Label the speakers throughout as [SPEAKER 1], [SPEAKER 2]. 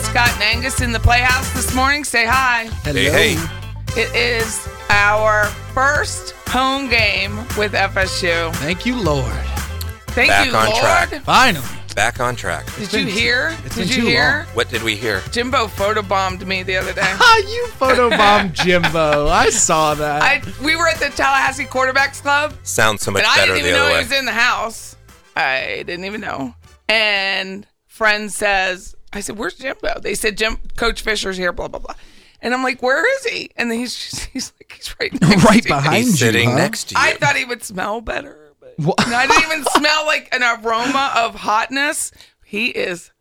[SPEAKER 1] Scott and Angus in the Playhouse this morning. Say hi.
[SPEAKER 2] Hello.
[SPEAKER 3] Hey.
[SPEAKER 1] It is our first home game with FSU.
[SPEAKER 2] Thank you, Lord.
[SPEAKER 1] Thank
[SPEAKER 3] Back
[SPEAKER 1] you,
[SPEAKER 3] on
[SPEAKER 1] Lord.
[SPEAKER 3] track.
[SPEAKER 2] Finally.
[SPEAKER 3] Back on track.
[SPEAKER 1] Did you hear?
[SPEAKER 2] It's
[SPEAKER 1] Did
[SPEAKER 2] been
[SPEAKER 1] you
[SPEAKER 2] too
[SPEAKER 1] hear?
[SPEAKER 2] long.
[SPEAKER 3] What did we hear?
[SPEAKER 1] Jimbo photobombed me the other day.
[SPEAKER 2] You photobombed Jimbo. I saw that.
[SPEAKER 1] We were at the Tallahassee Quarterbacks Club,
[SPEAKER 3] Sounds so much
[SPEAKER 1] and I
[SPEAKER 3] better
[SPEAKER 1] didn't
[SPEAKER 3] the
[SPEAKER 1] even know
[SPEAKER 3] other
[SPEAKER 1] he
[SPEAKER 3] way.
[SPEAKER 1] was in the house. I didn't even know. And friend says, I said, "Where's Jimbo?" They said, Coach Fisher's here, blah, blah, blah. And I'm like, "Where is he?" And then he's like, he's right next
[SPEAKER 2] Right
[SPEAKER 1] to me.
[SPEAKER 2] behind
[SPEAKER 3] He's
[SPEAKER 2] you,
[SPEAKER 3] sitting
[SPEAKER 2] huh?
[SPEAKER 3] next to you.
[SPEAKER 1] I thought he would smell better, but
[SPEAKER 2] What?
[SPEAKER 1] no, I didn't even smell like an aroma of hotness. He is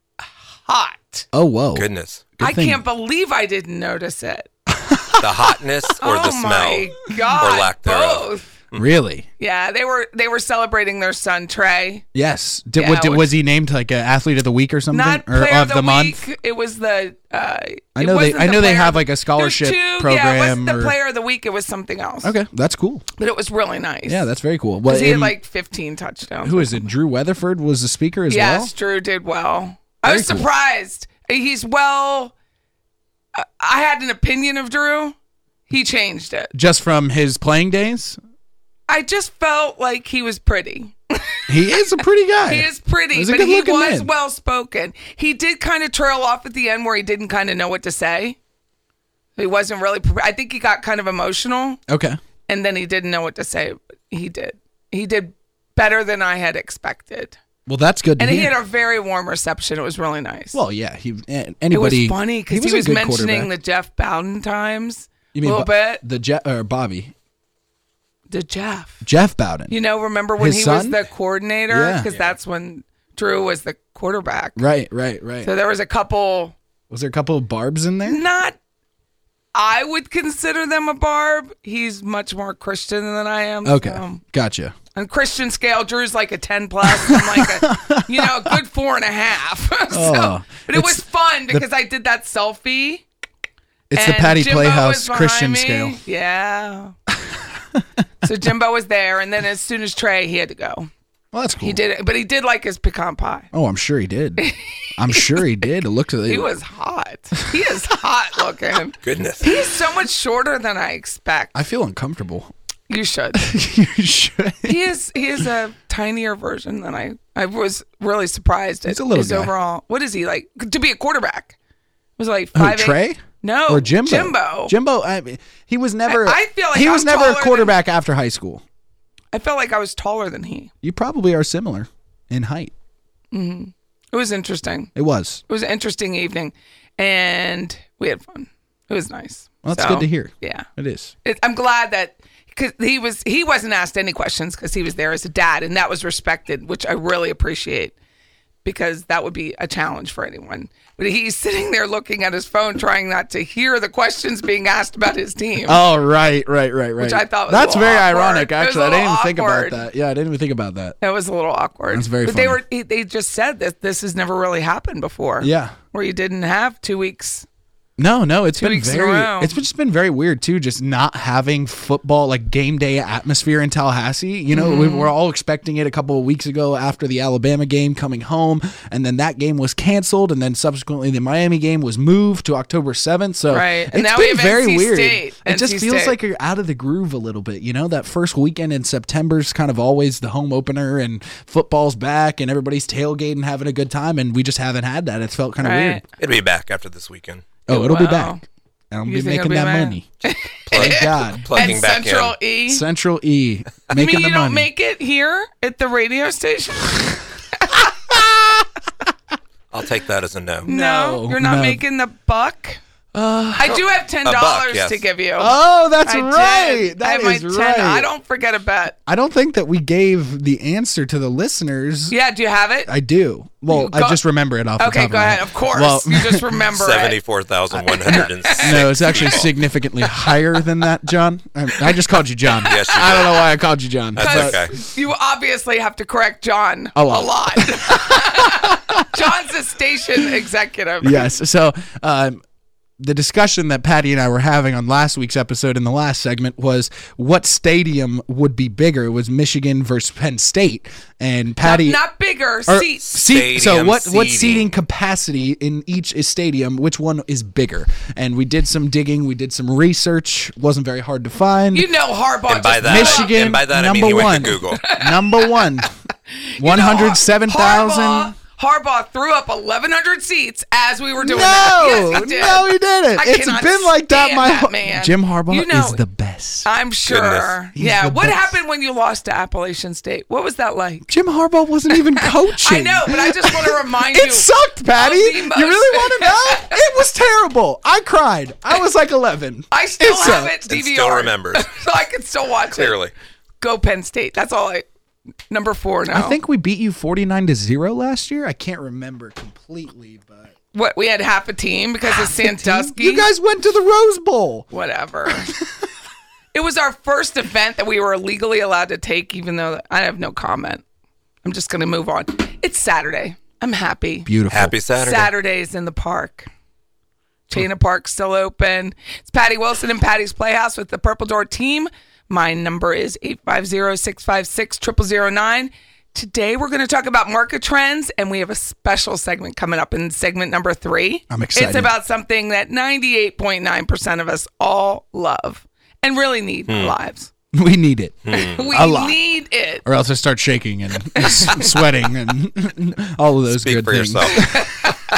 [SPEAKER 1] hot.
[SPEAKER 2] Oh, whoa.
[SPEAKER 3] Goodness.
[SPEAKER 2] Good
[SPEAKER 1] I
[SPEAKER 2] thing.
[SPEAKER 1] can't believe I didn't notice it.
[SPEAKER 3] The hotness or the
[SPEAKER 1] Oh
[SPEAKER 3] smell?
[SPEAKER 1] my God,
[SPEAKER 3] Or lack thereof.
[SPEAKER 1] both.
[SPEAKER 2] Really?
[SPEAKER 1] Yeah, they were celebrating their son Trey.
[SPEAKER 2] Yes.
[SPEAKER 1] Yeah,
[SPEAKER 2] Was he named like an athlete of the week or something?
[SPEAKER 1] Not
[SPEAKER 2] or
[SPEAKER 1] player
[SPEAKER 2] of the month?
[SPEAKER 1] week. It was the.
[SPEAKER 2] I know they have like a scholarship program.
[SPEAKER 1] Yeah, it wasn't the
[SPEAKER 2] or-
[SPEAKER 1] player of the week. It was something else.
[SPEAKER 2] Okay, that's cool.
[SPEAKER 1] But it was really nice.
[SPEAKER 2] Yeah, that's very cool.
[SPEAKER 1] Because he had
[SPEAKER 2] and
[SPEAKER 1] like 15 touchdowns.
[SPEAKER 2] who is it? Drew Weatherford was the speaker as
[SPEAKER 1] Yes,
[SPEAKER 2] well?
[SPEAKER 1] Drew did well. I
[SPEAKER 2] Very
[SPEAKER 1] was
[SPEAKER 2] cool.
[SPEAKER 1] surprised. He's well. I had an opinion of Drew. He changed it.
[SPEAKER 2] Just from his playing days?
[SPEAKER 1] I just felt like he was pretty.
[SPEAKER 2] He is a pretty guy.
[SPEAKER 1] He is pretty,
[SPEAKER 2] He's a
[SPEAKER 1] but he
[SPEAKER 2] good-looking
[SPEAKER 1] was
[SPEAKER 2] man.
[SPEAKER 1] well spoken. He did kind of trail off at the end where he didn't kind of know what to say. He wasn't really. I think he got kind of emotional,
[SPEAKER 2] Okay.
[SPEAKER 1] and then he didn't know what to say. But he did. He did better than I had expected,
[SPEAKER 2] Well, that's good to
[SPEAKER 1] and he
[SPEAKER 2] hear.
[SPEAKER 1] had a very warm reception. It was really nice.
[SPEAKER 2] Well, yeah.
[SPEAKER 1] it
[SPEAKER 2] Anybody.
[SPEAKER 1] was funny because he
[SPEAKER 2] a
[SPEAKER 1] was
[SPEAKER 2] good
[SPEAKER 1] mentioning
[SPEAKER 2] quarterback.
[SPEAKER 1] the Jeff Bowden times
[SPEAKER 2] You
[SPEAKER 1] a
[SPEAKER 2] mean
[SPEAKER 1] little bit.
[SPEAKER 2] the Bobby.
[SPEAKER 1] The Jeff.
[SPEAKER 2] Jeff Bowden.
[SPEAKER 1] Remember when
[SPEAKER 2] His
[SPEAKER 1] he
[SPEAKER 2] son?
[SPEAKER 1] was the coordinator?
[SPEAKER 2] Yeah.
[SPEAKER 1] Because that's when Drew was the quarterback.
[SPEAKER 2] Right.
[SPEAKER 1] So there was a couple.
[SPEAKER 2] Was there a couple of barbs in there?
[SPEAKER 1] Not, I would consider them a barb. He's much more Christian than I am.
[SPEAKER 2] Okay.
[SPEAKER 1] So,
[SPEAKER 2] Gotcha.
[SPEAKER 1] on Christian scale, Drew's like a 10 plus. I'm like a, a good 4.5. But it was fun because I did that selfie.
[SPEAKER 2] It's the
[SPEAKER 1] and
[SPEAKER 2] Patty
[SPEAKER 1] Jimbo
[SPEAKER 2] Playhouse
[SPEAKER 1] was behind
[SPEAKER 2] Christian
[SPEAKER 1] me.
[SPEAKER 2] scale.
[SPEAKER 1] Yeah. So Jimbo was there, and then as soon as Trey, he had to go.
[SPEAKER 2] Well, that's cool.
[SPEAKER 1] He did it, but he did like his pecan pie.
[SPEAKER 2] Oh, I'm sure he did. I'm sure he did. It looked at
[SPEAKER 1] He was hot. He is hot looking.
[SPEAKER 3] Goodness.
[SPEAKER 1] He's so much shorter than I expect.
[SPEAKER 2] I feel uncomfortable.
[SPEAKER 1] You should.
[SPEAKER 2] You should.
[SPEAKER 1] He is a tinier version than I was really surprised at.
[SPEAKER 2] He's a little
[SPEAKER 1] his
[SPEAKER 2] guy.
[SPEAKER 1] overall. What is he like to be a quarterback? Was it like
[SPEAKER 2] Who,
[SPEAKER 1] 5'8"?
[SPEAKER 2] Trey?
[SPEAKER 1] No,
[SPEAKER 2] Or Jimbo?
[SPEAKER 1] Jimbo.
[SPEAKER 2] Jimbo. I mean, he was never.
[SPEAKER 1] I feel like
[SPEAKER 2] he
[SPEAKER 1] I'm
[SPEAKER 2] was never a
[SPEAKER 1] taller
[SPEAKER 2] quarterback after high school.
[SPEAKER 1] I felt like I was taller than he.
[SPEAKER 2] You probably are similar in height.
[SPEAKER 1] It was interesting.
[SPEAKER 2] It was.
[SPEAKER 1] It was an interesting evening, and we had fun. It was nice.
[SPEAKER 2] Well, that's good to hear.
[SPEAKER 1] Yeah,
[SPEAKER 2] It is.
[SPEAKER 1] I'm glad that because he wasn't asked any questions because he was there as a dad, and that was respected, which I really appreciate because that would be a challenge for anyone. But he's sitting there looking at his phone, trying not to hear the questions being asked about his team.
[SPEAKER 2] Oh, right.
[SPEAKER 1] Which I thought was
[SPEAKER 2] that's
[SPEAKER 1] a little
[SPEAKER 2] very
[SPEAKER 1] awkward.
[SPEAKER 2] ironic.
[SPEAKER 1] It was
[SPEAKER 2] Actually,
[SPEAKER 1] a
[SPEAKER 2] I didn't even
[SPEAKER 1] little
[SPEAKER 2] think
[SPEAKER 1] awkward.
[SPEAKER 2] about that. Yeah, I didn't even think about that.
[SPEAKER 1] That was a little awkward.
[SPEAKER 2] That's very
[SPEAKER 1] but
[SPEAKER 2] funny.
[SPEAKER 1] they just said that this has never really happened before.
[SPEAKER 2] Yeah.
[SPEAKER 1] Where you didn't have 2 weeks.
[SPEAKER 2] No, it's
[SPEAKER 1] 2
[SPEAKER 2] been
[SPEAKER 1] weeks in a row.
[SPEAKER 2] it's just been very weird too, just not having football like game day atmosphere in Tallahassee. You know, we were all expecting it a couple of weeks ago after the Alabama game coming home, and then that game was canceled, and then subsequently the Miami game was moved to October 7th. So
[SPEAKER 1] Right. And
[SPEAKER 2] it's
[SPEAKER 1] now we
[SPEAKER 2] been
[SPEAKER 1] have
[SPEAKER 2] very
[SPEAKER 1] NC
[SPEAKER 2] weird.
[SPEAKER 1] State.
[SPEAKER 2] It just
[SPEAKER 1] NC
[SPEAKER 2] feels
[SPEAKER 1] State.
[SPEAKER 2] like you're out of the groove a little bit. You know, that first weekend in September is kind of always the home opener, and football's back, and everybody's tailgating, having a good time, and we just haven't had that. It's felt kind of
[SPEAKER 1] Right.
[SPEAKER 2] weird.
[SPEAKER 3] It'll be back after this weekend.
[SPEAKER 2] Oh, it'll be
[SPEAKER 1] Wow.
[SPEAKER 2] back. And I'll
[SPEAKER 1] You
[SPEAKER 2] be
[SPEAKER 1] think it'll
[SPEAKER 2] making
[SPEAKER 1] be
[SPEAKER 2] that
[SPEAKER 1] back?
[SPEAKER 2] money. Thank God.
[SPEAKER 3] Plugging
[SPEAKER 1] And
[SPEAKER 3] back
[SPEAKER 1] Central
[SPEAKER 3] in.
[SPEAKER 1] E.
[SPEAKER 2] Central E.
[SPEAKER 1] You
[SPEAKER 2] Making
[SPEAKER 1] mean
[SPEAKER 2] the
[SPEAKER 1] you
[SPEAKER 2] money.
[SPEAKER 1] don't make it here at the radio station?
[SPEAKER 3] I'll take that as a no.
[SPEAKER 1] No, you're not
[SPEAKER 2] no.
[SPEAKER 1] making the buck. I do have $10
[SPEAKER 3] buck, yes.
[SPEAKER 1] to give you.
[SPEAKER 2] Oh, that's
[SPEAKER 1] I
[SPEAKER 2] right.
[SPEAKER 1] did. I
[SPEAKER 2] That
[SPEAKER 1] have my
[SPEAKER 2] is
[SPEAKER 1] 10.
[SPEAKER 2] right.
[SPEAKER 1] I don't forget a bet.
[SPEAKER 2] I don't think that we gave the answer to the listeners.
[SPEAKER 1] Yeah, do you have it?
[SPEAKER 2] I do. Well, I
[SPEAKER 1] Go-
[SPEAKER 2] just remember it off the top
[SPEAKER 1] Okay,
[SPEAKER 2] of
[SPEAKER 1] go
[SPEAKER 2] my
[SPEAKER 1] ahead.
[SPEAKER 2] head.
[SPEAKER 1] Of course.
[SPEAKER 2] Well,
[SPEAKER 1] you just remember it.
[SPEAKER 3] 74,106.
[SPEAKER 2] no, it's actually significantly higher than that, John. I just called you John.
[SPEAKER 3] Yes, you
[SPEAKER 2] I don't
[SPEAKER 3] did.
[SPEAKER 2] know why I called you John.
[SPEAKER 3] That's
[SPEAKER 2] but-
[SPEAKER 3] okay.
[SPEAKER 1] You obviously have to correct John
[SPEAKER 2] A lot.
[SPEAKER 1] John's a station executive.
[SPEAKER 2] Yes. So the discussion that Patty and I were having on last week's episode in the last segment was what stadium would be bigger. It was Michigan versus Penn State, and Patty
[SPEAKER 1] not bigger
[SPEAKER 2] or
[SPEAKER 1] seats.
[SPEAKER 2] So what
[SPEAKER 3] Stadium
[SPEAKER 2] seating capacity in each stadium? Which one is bigger? And we did some digging. We did some research. Wasn't very hard to find.
[SPEAKER 1] You know Harbaugh.
[SPEAKER 3] And by
[SPEAKER 1] just-
[SPEAKER 3] that,
[SPEAKER 2] Michigan,
[SPEAKER 3] and by that I
[SPEAKER 2] number
[SPEAKER 3] mean he
[SPEAKER 2] one.
[SPEAKER 3] went to Google.
[SPEAKER 2] Number one, 107,000.
[SPEAKER 1] Harbaugh threw up 1,100 seats as we were doing that.
[SPEAKER 2] No,
[SPEAKER 1] Yes, he did.
[SPEAKER 2] no, he didn't.
[SPEAKER 1] I
[SPEAKER 2] It's
[SPEAKER 1] cannot
[SPEAKER 2] been like that
[SPEAKER 1] stand
[SPEAKER 2] my
[SPEAKER 1] that
[SPEAKER 2] whole.
[SPEAKER 1] man.
[SPEAKER 2] Jim Harbaugh
[SPEAKER 1] You know-
[SPEAKER 2] is the best.
[SPEAKER 1] I'm sure.
[SPEAKER 3] Goodness.
[SPEAKER 2] He's
[SPEAKER 1] Yeah.
[SPEAKER 2] the
[SPEAKER 1] What
[SPEAKER 2] best.
[SPEAKER 1] happened when you lost to Appalachian State? What was that like?
[SPEAKER 2] Jim Harbaugh wasn't even coaching.
[SPEAKER 1] I know, but I just want to remind you.
[SPEAKER 2] It sucked, Patty.
[SPEAKER 1] of the
[SPEAKER 2] You
[SPEAKER 1] most-
[SPEAKER 2] really want to know? It was terrible. I cried. I was like 11.
[SPEAKER 1] I still
[SPEAKER 2] It
[SPEAKER 1] have
[SPEAKER 2] sucked.
[SPEAKER 1] it
[SPEAKER 3] And
[SPEAKER 1] DVR.
[SPEAKER 3] still remembers.
[SPEAKER 1] So I can still watch
[SPEAKER 3] Clearly.
[SPEAKER 1] it. Go Penn State. That's all I. Number 4 now.
[SPEAKER 2] I think we beat you 49-0 last year. I can't remember completely, but
[SPEAKER 1] What, we had half a team because of Sandusky?
[SPEAKER 2] you guys went to the Rose Bowl.
[SPEAKER 1] Whatever. It was our first event that we were legally allowed to take, even though I have no comment. I'm just going to move on. It's Saturday. I'm happy.
[SPEAKER 2] Beautiful.
[SPEAKER 3] Happy Saturday.
[SPEAKER 1] Saturdays in the park. Chaina Park's still open. It's Patty Wilson and Patty's Playhouse with the Purple Door team. My number is 850-656-0009. Today we're going to talk about market trends, and we have a special segment coming up in segment number 3.
[SPEAKER 2] I'm excited.
[SPEAKER 1] It's about something that 98.9% of us all love and really need in our lives.
[SPEAKER 2] We need it.
[SPEAKER 1] We
[SPEAKER 2] A lot.
[SPEAKER 1] need it.
[SPEAKER 2] Or else I start shaking and sweating and all of those
[SPEAKER 3] Speak
[SPEAKER 2] good
[SPEAKER 3] for
[SPEAKER 2] things.
[SPEAKER 3] yourself.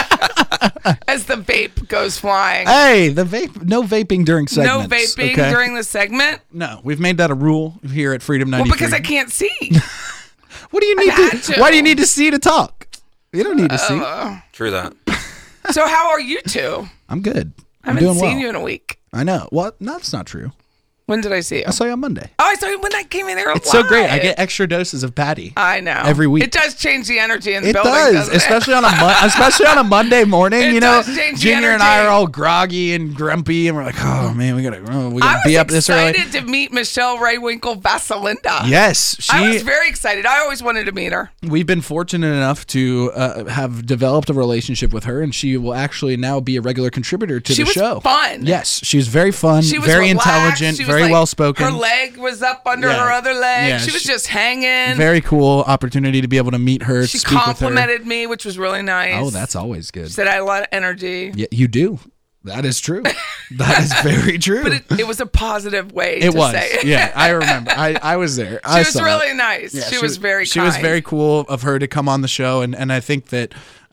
[SPEAKER 1] As the vape goes flying.
[SPEAKER 2] Hey, the vape. No vaping during segments.
[SPEAKER 1] No vaping
[SPEAKER 2] okay?
[SPEAKER 1] during the segment.
[SPEAKER 2] No, we've made that a rule here at Freedom 93.
[SPEAKER 1] Well, because I can't see.
[SPEAKER 2] What do you need
[SPEAKER 1] had to.
[SPEAKER 2] Why do you need to see to talk? You don't need to see.
[SPEAKER 3] True that.
[SPEAKER 1] So how are you two?
[SPEAKER 2] I'm good.
[SPEAKER 1] I
[SPEAKER 2] I'm
[SPEAKER 1] haven't
[SPEAKER 2] doing
[SPEAKER 1] seen
[SPEAKER 2] well.
[SPEAKER 1] you in a week.
[SPEAKER 2] I know. Well, no, that's not true.
[SPEAKER 1] When did I see you?
[SPEAKER 2] I saw you on Monday.
[SPEAKER 1] Oh, I saw you when I came in there.
[SPEAKER 2] It's so great. I get extra doses of Patty.
[SPEAKER 1] I know.
[SPEAKER 2] every week.
[SPEAKER 1] It does change the energy in the
[SPEAKER 2] It
[SPEAKER 1] building,
[SPEAKER 2] does,
[SPEAKER 1] doesn't
[SPEAKER 2] especially on a Monday morning.
[SPEAKER 1] It
[SPEAKER 2] You know,
[SPEAKER 1] does change the
[SPEAKER 2] Junior and I
[SPEAKER 1] energy.
[SPEAKER 2] are all groggy and grumpy, and we're like, oh man, we gotta
[SPEAKER 1] I
[SPEAKER 2] be
[SPEAKER 1] was
[SPEAKER 2] up this early.
[SPEAKER 1] excited to meet Michelle Raywinkle Vasalinda.
[SPEAKER 2] Yes,
[SPEAKER 1] I was very excited. I always wanted to meet her.
[SPEAKER 2] We've been fortunate enough to have developed a relationship with her, and she will actually now be a regular contributor to
[SPEAKER 1] She
[SPEAKER 2] the
[SPEAKER 1] was
[SPEAKER 2] show.
[SPEAKER 1] fun.
[SPEAKER 2] Yes, she was very fun,
[SPEAKER 1] She was
[SPEAKER 2] very
[SPEAKER 1] relaxed.
[SPEAKER 2] intelligent,
[SPEAKER 1] She was
[SPEAKER 2] very
[SPEAKER 1] like-
[SPEAKER 2] well spoken.
[SPEAKER 1] Her leg was up under
[SPEAKER 2] Yeah.
[SPEAKER 1] her other leg.
[SPEAKER 2] Yeah,
[SPEAKER 1] she was
[SPEAKER 2] she-
[SPEAKER 1] just hanging.
[SPEAKER 2] Very cool opportunity to be able to meet her,
[SPEAKER 1] she
[SPEAKER 2] speak with her.
[SPEAKER 1] complimented me, which was really nice.
[SPEAKER 2] Oh, that's always good.
[SPEAKER 1] She said I had a lot of energy.
[SPEAKER 2] Yeah, you do. That is true. That is very true.
[SPEAKER 1] But it was a positive way
[SPEAKER 2] It
[SPEAKER 1] to
[SPEAKER 2] was.
[SPEAKER 1] say it.
[SPEAKER 2] Yeah, I remember. I was there.
[SPEAKER 1] She was really nice.
[SPEAKER 2] Yeah,
[SPEAKER 1] she was very
[SPEAKER 2] She
[SPEAKER 1] kind.
[SPEAKER 2] was very cool of her to come on the show, and I think that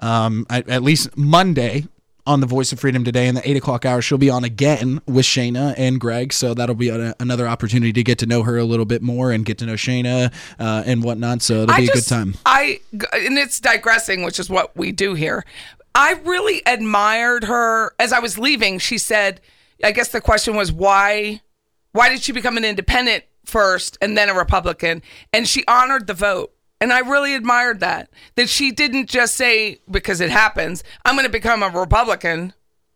[SPEAKER 2] at least Monday on the Voice of Freedom today in the 8 o'clock hour, she'll be on again with Shayna and Greg, so that'll be another opportunity to get to know her a little bit more and get to know Shayna and whatnot, so it'll be a good time.
[SPEAKER 1] And it's digressing, which is what we do here. I really admired her. As I was leaving, she said, I guess the question was, why did she become an independent first and then a Republican? And she honored the vote. And I really admired that she didn't just say, because it happens, I'm going to become a Republican,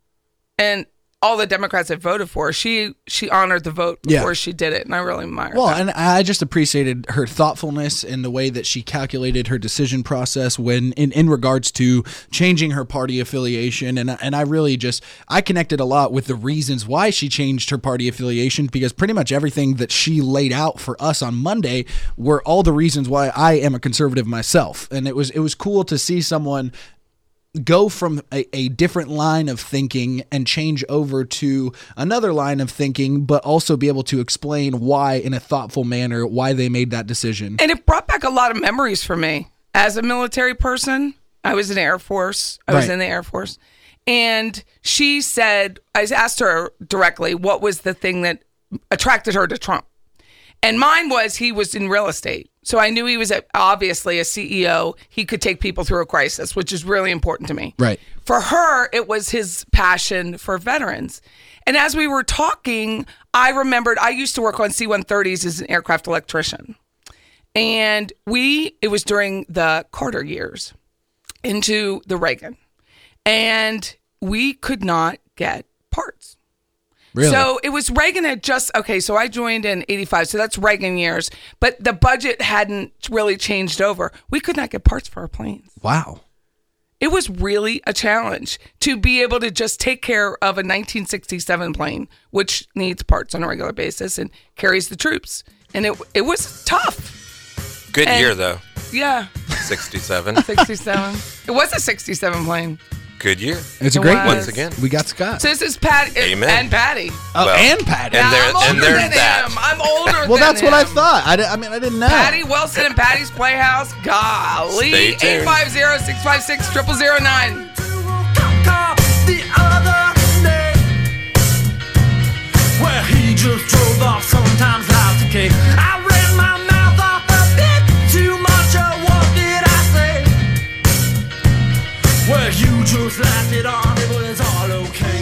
[SPEAKER 1] and all the Democrats that voted for her. She honored the vote before she did it, and I really admired that.
[SPEAKER 2] And I just appreciated her thoughtfulness in the way that she calculated her decision process when in regards to changing her party affiliation, and I really I connected a lot with the reasons why she changed her party affiliation, because pretty much everything that she laid out for us on Monday were all the reasons why I am a conservative myself, and it was cool to see someone go from a different line of thinking and change over to another line of thinking, but also be able to explain why in a thoughtful manner, why they made that decision.
[SPEAKER 1] And it brought back a lot of memories for me. As a military person, I was in the Air Force. And she said, I asked her directly, what was the thing that attracted her to Trump? And mine was he was in real estate. So I knew he was obviously a CEO. He could take people through a crisis, which is really important to me.
[SPEAKER 2] Right.
[SPEAKER 1] For her, it was his passion for veterans. And as we were talking, I remembered I used to work on C-130s as an aircraft electrician. And it was during the Carter years into the Reagan. And we could not get parts.
[SPEAKER 2] Really?
[SPEAKER 1] So it was Reagan had so I joined in 85, so that's Reagan years, but the budget hadn't really changed over. We could not get parts for our planes.
[SPEAKER 2] Wow.
[SPEAKER 1] It was really a challenge to be able to just take care of a 1967 plane, which needs parts on a regular basis and carries the troops. And it was tough.
[SPEAKER 3] Good year, though.
[SPEAKER 1] Yeah.
[SPEAKER 3] 67.
[SPEAKER 1] 67. It was a 67 plane.
[SPEAKER 3] Good year.
[SPEAKER 2] It's a
[SPEAKER 1] It
[SPEAKER 2] great
[SPEAKER 1] was.
[SPEAKER 2] one.
[SPEAKER 3] Once again.
[SPEAKER 2] We got Scott.
[SPEAKER 1] So this is Patty
[SPEAKER 3] Amen.
[SPEAKER 1] and Patty.
[SPEAKER 2] Oh,
[SPEAKER 3] Well,
[SPEAKER 2] and Patty.
[SPEAKER 3] and there-
[SPEAKER 1] I'm older
[SPEAKER 3] and there's
[SPEAKER 1] than
[SPEAKER 3] that.
[SPEAKER 1] him. I'm older than him.
[SPEAKER 2] Well, that's what I thought. I didn't know.
[SPEAKER 1] Patty Wilson and Patty's Playhouse. Golly.
[SPEAKER 3] Stay tuned.
[SPEAKER 1] 850-656-0009.
[SPEAKER 4] The other day, where he just drove off, sometimes lies decay. I ran my mouth off a bit too much. What did I say? Well, you just laughed it off. It was all okay.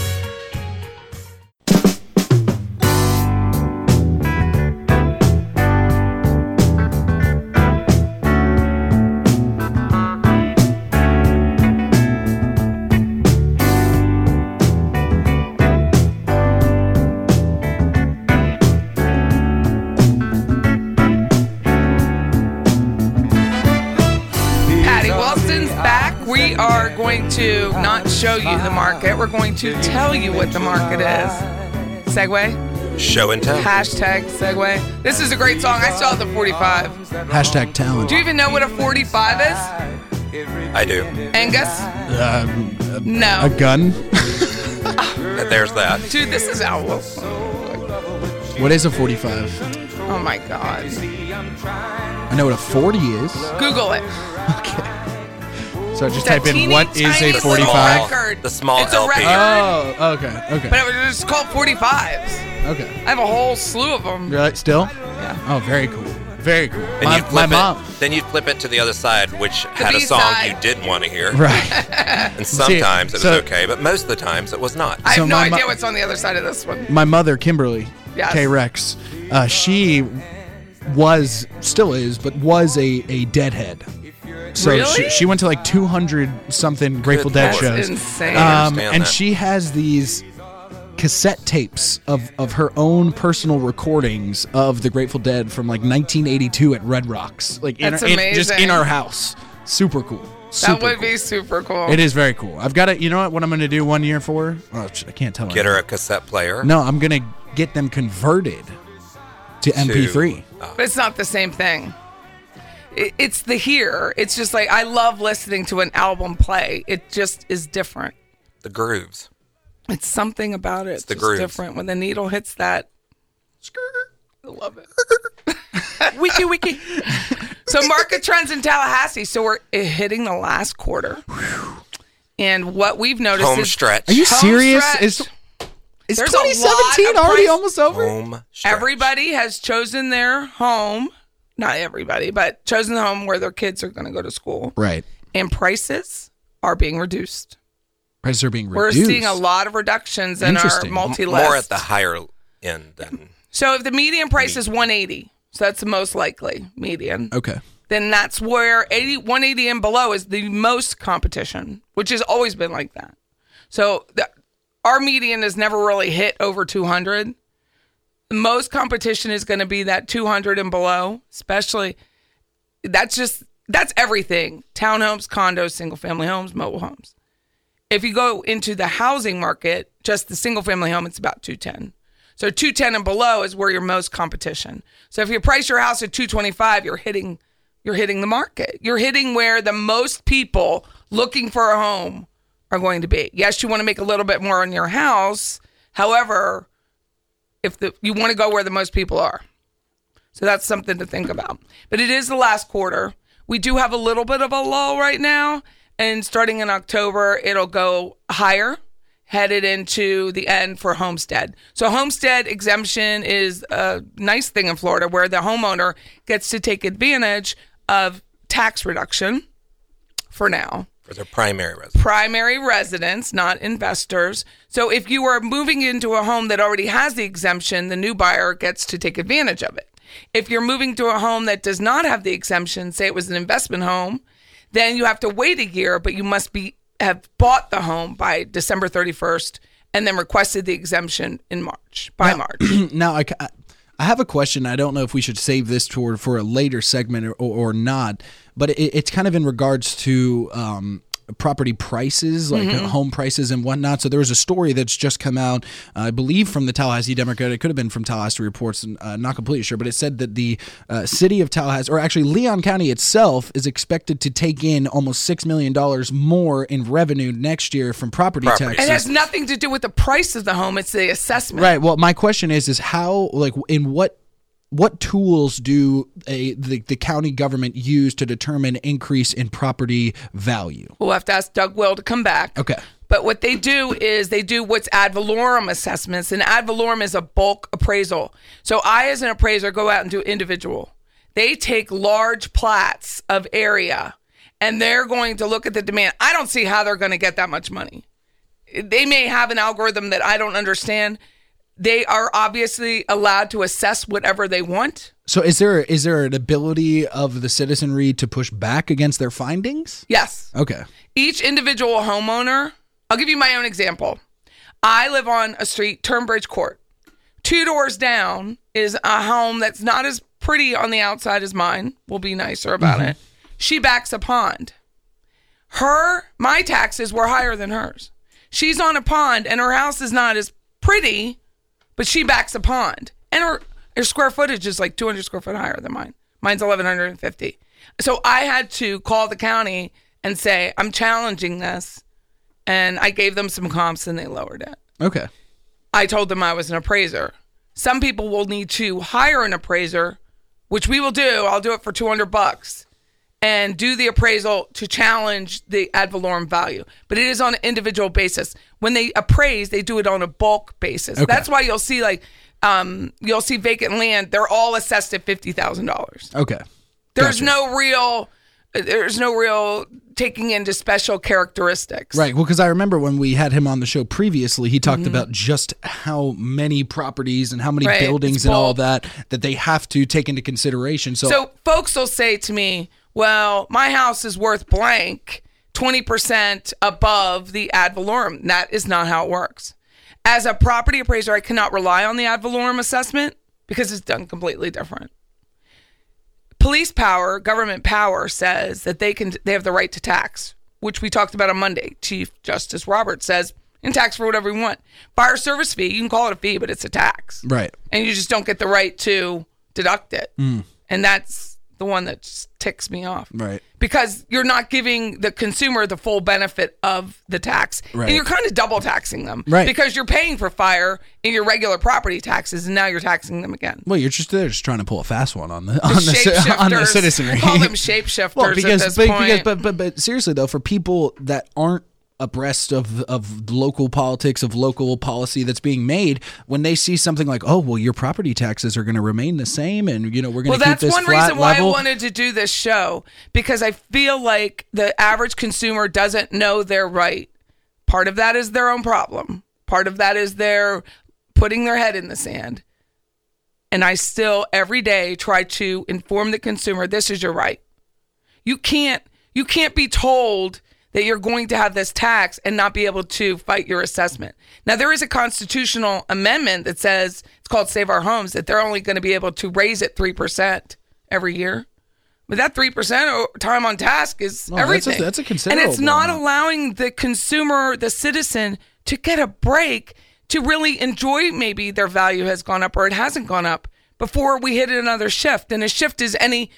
[SPEAKER 1] Patty Wilson's back. We are going to not show you the market. We're going to tell you what the market is. Segue?
[SPEAKER 3] Show and tell.
[SPEAKER 1] Hashtag segue. This is a great song. I still have the 45.
[SPEAKER 2] Hashtag talent.
[SPEAKER 1] Do you even know what a 45 is?
[SPEAKER 3] I do.
[SPEAKER 1] Angus? No.
[SPEAKER 2] A gun?
[SPEAKER 3] There's that.
[SPEAKER 1] Dude, this is out.
[SPEAKER 2] What is a 45?
[SPEAKER 1] Oh my God.
[SPEAKER 2] I know what a 40 is.
[SPEAKER 1] Google it.
[SPEAKER 2] Okay. So just
[SPEAKER 1] That
[SPEAKER 2] type in
[SPEAKER 1] teeny
[SPEAKER 2] what is
[SPEAKER 1] tiny
[SPEAKER 2] a
[SPEAKER 1] little
[SPEAKER 2] 45?
[SPEAKER 1] record.
[SPEAKER 3] The small
[SPEAKER 1] It's a
[SPEAKER 3] LP.
[SPEAKER 1] record.
[SPEAKER 2] Oh, okay.
[SPEAKER 1] But
[SPEAKER 2] Okay.
[SPEAKER 1] it was just called 45s.
[SPEAKER 2] Okay.
[SPEAKER 1] I have a whole slew of them.
[SPEAKER 2] Really? Still?
[SPEAKER 1] Yeah.
[SPEAKER 2] Oh, very cool. Very cool.
[SPEAKER 3] Then
[SPEAKER 2] My,
[SPEAKER 3] you flip
[SPEAKER 2] my
[SPEAKER 3] it.
[SPEAKER 2] mom.
[SPEAKER 3] Then you flip it to the other side, which had a song
[SPEAKER 1] B-side.
[SPEAKER 3] you didn't want to hear.
[SPEAKER 2] Right.
[SPEAKER 3] And sometimes it was
[SPEAKER 2] so-
[SPEAKER 3] okay, but most of the times it was not.
[SPEAKER 1] I
[SPEAKER 2] So
[SPEAKER 1] have no
[SPEAKER 2] my
[SPEAKER 1] idea
[SPEAKER 2] mo-
[SPEAKER 1] what's on the other side of this one.
[SPEAKER 2] My mother, Kimberly,
[SPEAKER 1] Yes.
[SPEAKER 2] K Rex, she still is, but was a Deadhead. So
[SPEAKER 1] Really?
[SPEAKER 2] she went to like 200 something Grateful Dead
[SPEAKER 3] Lord.
[SPEAKER 2] shows.
[SPEAKER 1] That's insane.
[SPEAKER 3] understand
[SPEAKER 2] And
[SPEAKER 3] that.
[SPEAKER 2] she has these cassette tapes of her own personal recordings of the Grateful Dead from like 1982 at Red Rocks, like
[SPEAKER 1] That's
[SPEAKER 2] just in
[SPEAKER 1] amazing.
[SPEAKER 2] our house. Super cool.
[SPEAKER 1] That
[SPEAKER 2] Super
[SPEAKER 1] would
[SPEAKER 2] cool.
[SPEAKER 1] be super cool.
[SPEAKER 2] It is very cool. I've got to. You know what I'm going to do one year for? Oh, shit, I can't tell her.
[SPEAKER 3] Get her a cassette player.
[SPEAKER 2] No, I'm going to get them converted to MP3.
[SPEAKER 1] But it's not the same thing. It's the here. It's just like I love listening to an album play. It just is different.
[SPEAKER 3] The grooves.
[SPEAKER 1] It's something about it. It's
[SPEAKER 3] the
[SPEAKER 1] just
[SPEAKER 3] grooves.
[SPEAKER 1] different when the needle hits that. I love it.
[SPEAKER 3] Wiki.
[SPEAKER 1] So market trends in Tallahassee. So we're hitting the last quarter, and what we've noticed
[SPEAKER 3] Home
[SPEAKER 1] is
[SPEAKER 3] stretch.
[SPEAKER 2] Are you
[SPEAKER 1] Home
[SPEAKER 2] serious?
[SPEAKER 1] stretch.
[SPEAKER 2] Is
[SPEAKER 1] There's a lot
[SPEAKER 2] 2017
[SPEAKER 1] of
[SPEAKER 2] already
[SPEAKER 1] price-
[SPEAKER 2] almost over?
[SPEAKER 3] Home stretch.
[SPEAKER 1] everybody has chosen their home. Not everybody, but chosen the home where their kids are going to go to school,
[SPEAKER 2] Right.
[SPEAKER 1] and prices are being reduced.
[SPEAKER 2] Prices are being
[SPEAKER 1] We're
[SPEAKER 2] reduced.
[SPEAKER 1] seeing a lot of reductions in our
[SPEAKER 2] Interesting.
[SPEAKER 1] multi-list.
[SPEAKER 3] More at the higher end than
[SPEAKER 1] So if the median price is 180, so that's the most likely median,
[SPEAKER 2] Okay.
[SPEAKER 1] then that's where 180 and below is the most competition, which has always been like that. So our median has never really hit over 200. The most competition is going to be that 200 and below, especially. That's everything. Townhomes, condos, single family homes, mobile homes. If you go into the housing market, just the single family home, it's about 210. So 210 and below is where your most competition. So if you price your house at 225, you're hitting the market. You're hitting where the most people looking for a home are going to be. Yes, you want to make a little bit more on your house. However, you want to go where the most people are. So that's something to think about. But it is the last quarter. We do have a little bit of a lull right now. And starting in October, it'll go higher, headed into the end for homestead. So homestead exemption is a nice thing in Florida where the homeowner gets to take advantage of tax reduction for now.
[SPEAKER 3] for their primary residence.
[SPEAKER 1] Primary residents, not investors. So if you are moving into a home that already has the exemption, the new buyer gets to take advantage of it. If you're moving to a home that does not have the exemption, say it was an investment home, then you have to wait a year, but you must have bought the home by December 31st and then requested the exemption in March, by March.
[SPEAKER 2] Now, I have a question. I don't know if we should save this for a later segment or not, but it's kind of in regards to property prices, like home prices and whatnot. So there was a story that's just come out, I believe, from the Tallahassee Democrat. It could have been from Tallahassee Reports, not completely sure, but it said that the city of Tallahassee, or actually Leon County itself, is expected to take in almost $6 million more in revenue next year from property taxes.
[SPEAKER 1] It has nothing to do with the price of the home; it's the assessment.
[SPEAKER 2] Right. Well, my question is how, like, in what tools do the county government use to determine increase in property value?
[SPEAKER 1] We'll have to ask Doug Will to come back.
[SPEAKER 2] Okay.
[SPEAKER 1] But what they do is they do what's ad valorem assessments, and ad valorem is a bulk appraisal. So I, as an appraiser, go out and do individual. They take large plats of area, and they're going to look at the demand. I don't see how they're going to get that much money. They may have an algorithm that I don't understand. They are obviously allowed to assess whatever they want.
[SPEAKER 2] So is there an ability of the citizenry to push back against their findings?
[SPEAKER 1] Yes.
[SPEAKER 2] Okay.
[SPEAKER 1] Each individual homeowner, I'll give you my own example. I live on a street, Turnbridge Court. 2 doors down is a home that's not as pretty on the outside as mine. We'll be nicer about it. She backs a pond. My taxes were higher than hers. She's on a pond and her house is not as pretty, but she backs a pond, and her square footage is like 200 square foot higher than mine. Mine's 1,150. So I had to call the county and say, I'm challenging this. And I gave them some comps and they lowered it.
[SPEAKER 2] Okay.
[SPEAKER 1] I told them I was an appraiser. Some people will need to hire an appraiser, which we will do. I'll do it for $200 and do the appraisal to challenge the ad valorem value. But it is on an individual basis. When they appraise, they do it on a bulk basis.
[SPEAKER 2] Okay.
[SPEAKER 1] That's why you'll see you'll see vacant land. They're all assessed at $50,000.
[SPEAKER 2] Okay.
[SPEAKER 1] There's
[SPEAKER 2] Gotcha.
[SPEAKER 1] no real taking into special characteristics.
[SPEAKER 2] Right. Well, because I remember when we had him on the show previously, he talked about just how many properties and how many buildings
[SPEAKER 1] It's
[SPEAKER 2] and all
[SPEAKER 1] bulk.
[SPEAKER 2] that they have to take into consideration.
[SPEAKER 1] So folks will say to me, well, my house is worth blank 20% above the ad valorem. That is not how it works. As a property appraiser, I cannot rely on the ad valorem assessment because it's done completely different. Police power, government power says that they have the right to tax, which we talked about on Monday. Chief Justice Roberts says, you can tax for whatever you want. Fire service fee, you can call it a fee, but it's a tax.
[SPEAKER 2] right.
[SPEAKER 1] And you just don't get the right to deduct it. And that's the one that just ticks me off.
[SPEAKER 2] Right.
[SPEAKER 1] Because you're not giving the consumer the full benefit of the tax.
[SPEAKER 2] Right.
[SPEAKER 1] And you're kind of double taxing them.
[SPEAKER 2] Right.
[SPEAKER 1] Because you're paying for fire in your regular property taxes, and now you're taxing them again.
[SPEAKER 2] Well, they're just trying to pull a fast one on the
[SPEAKER 1] Shapeshifters.
[SPEAKER 2] citizenry.
[SPEAKER 1] Call them shapeshifters
[SPEAKER 2] Well,
[SPEAKER 1] at this point.
[SPEAKER 2] but seriously though, for people that aren't abreast of local politics, of local policy that's being made, when they see something like, oh, well, your property taxes are going to remain the same, and we're going to keep this flat level. Well, that's one reason
[SPEAKER 1] why I wanted to do this show, because I feel like the average consumer doesn't know they're right. Part of that is their own problem. Part of that is their putting their head in the sand. And I still every day try to inform the consumer, this is your right. You can't be told that you're going to have this tax and not be able to fight your assessment. Now, there is a constitutional amendment that says, it's called Save Our Homes, that they're only going to be able to raise it 3% every year. But that 3% time on task is everything.
[SPEAKER 2] That's a considerable
[SPEAKER 1] And it's not
[SPEAKER 2] amount.
[SPEAKER 1] allowing the consumer, the citizen, to get a break to really enjoy maybe their value has gone up or it hasn't gone up before we hit another shift. And a shift is any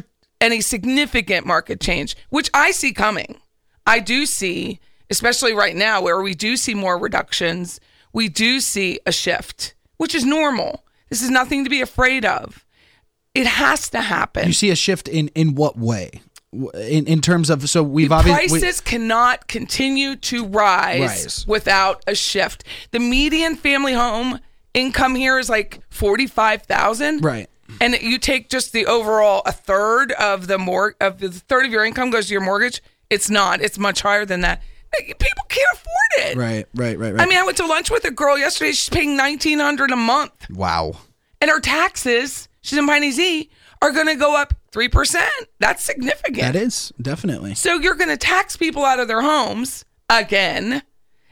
[SPEAKER 1] significant market change, which I see coming. I do see, especially right now where we do see more reductions, we do see a shift, which is normal. This is nothing to be afraid of. It has to happen.
[SPEAKER 2] You see a shift in what way? In terms of, so we've obviously...
[SPEAKER 1] Prices cannot continue to rise without a shift. The median family home income here is like $45,000.
[SPEAKER 2] Right.
[SPEAKER 1] And you take just the overall, a third of the third of your income goes to your mortgage. It's not. It's much higher than that. People can't afford it.
[SPEAKER 2] Right.
[SPEAKER 1] I mean, I went to lunch with a girl yesterday. She's paying $1,900 a month.
[SPEAKER 2] Wow.
[SPEAKER 1] And her taxes, she's in Piney Z, are going to go up 3%. That's significant.
[SPEAKER 2] That is, definitely.
[SPEAKER 1] So you're going to tax people out of their homes again,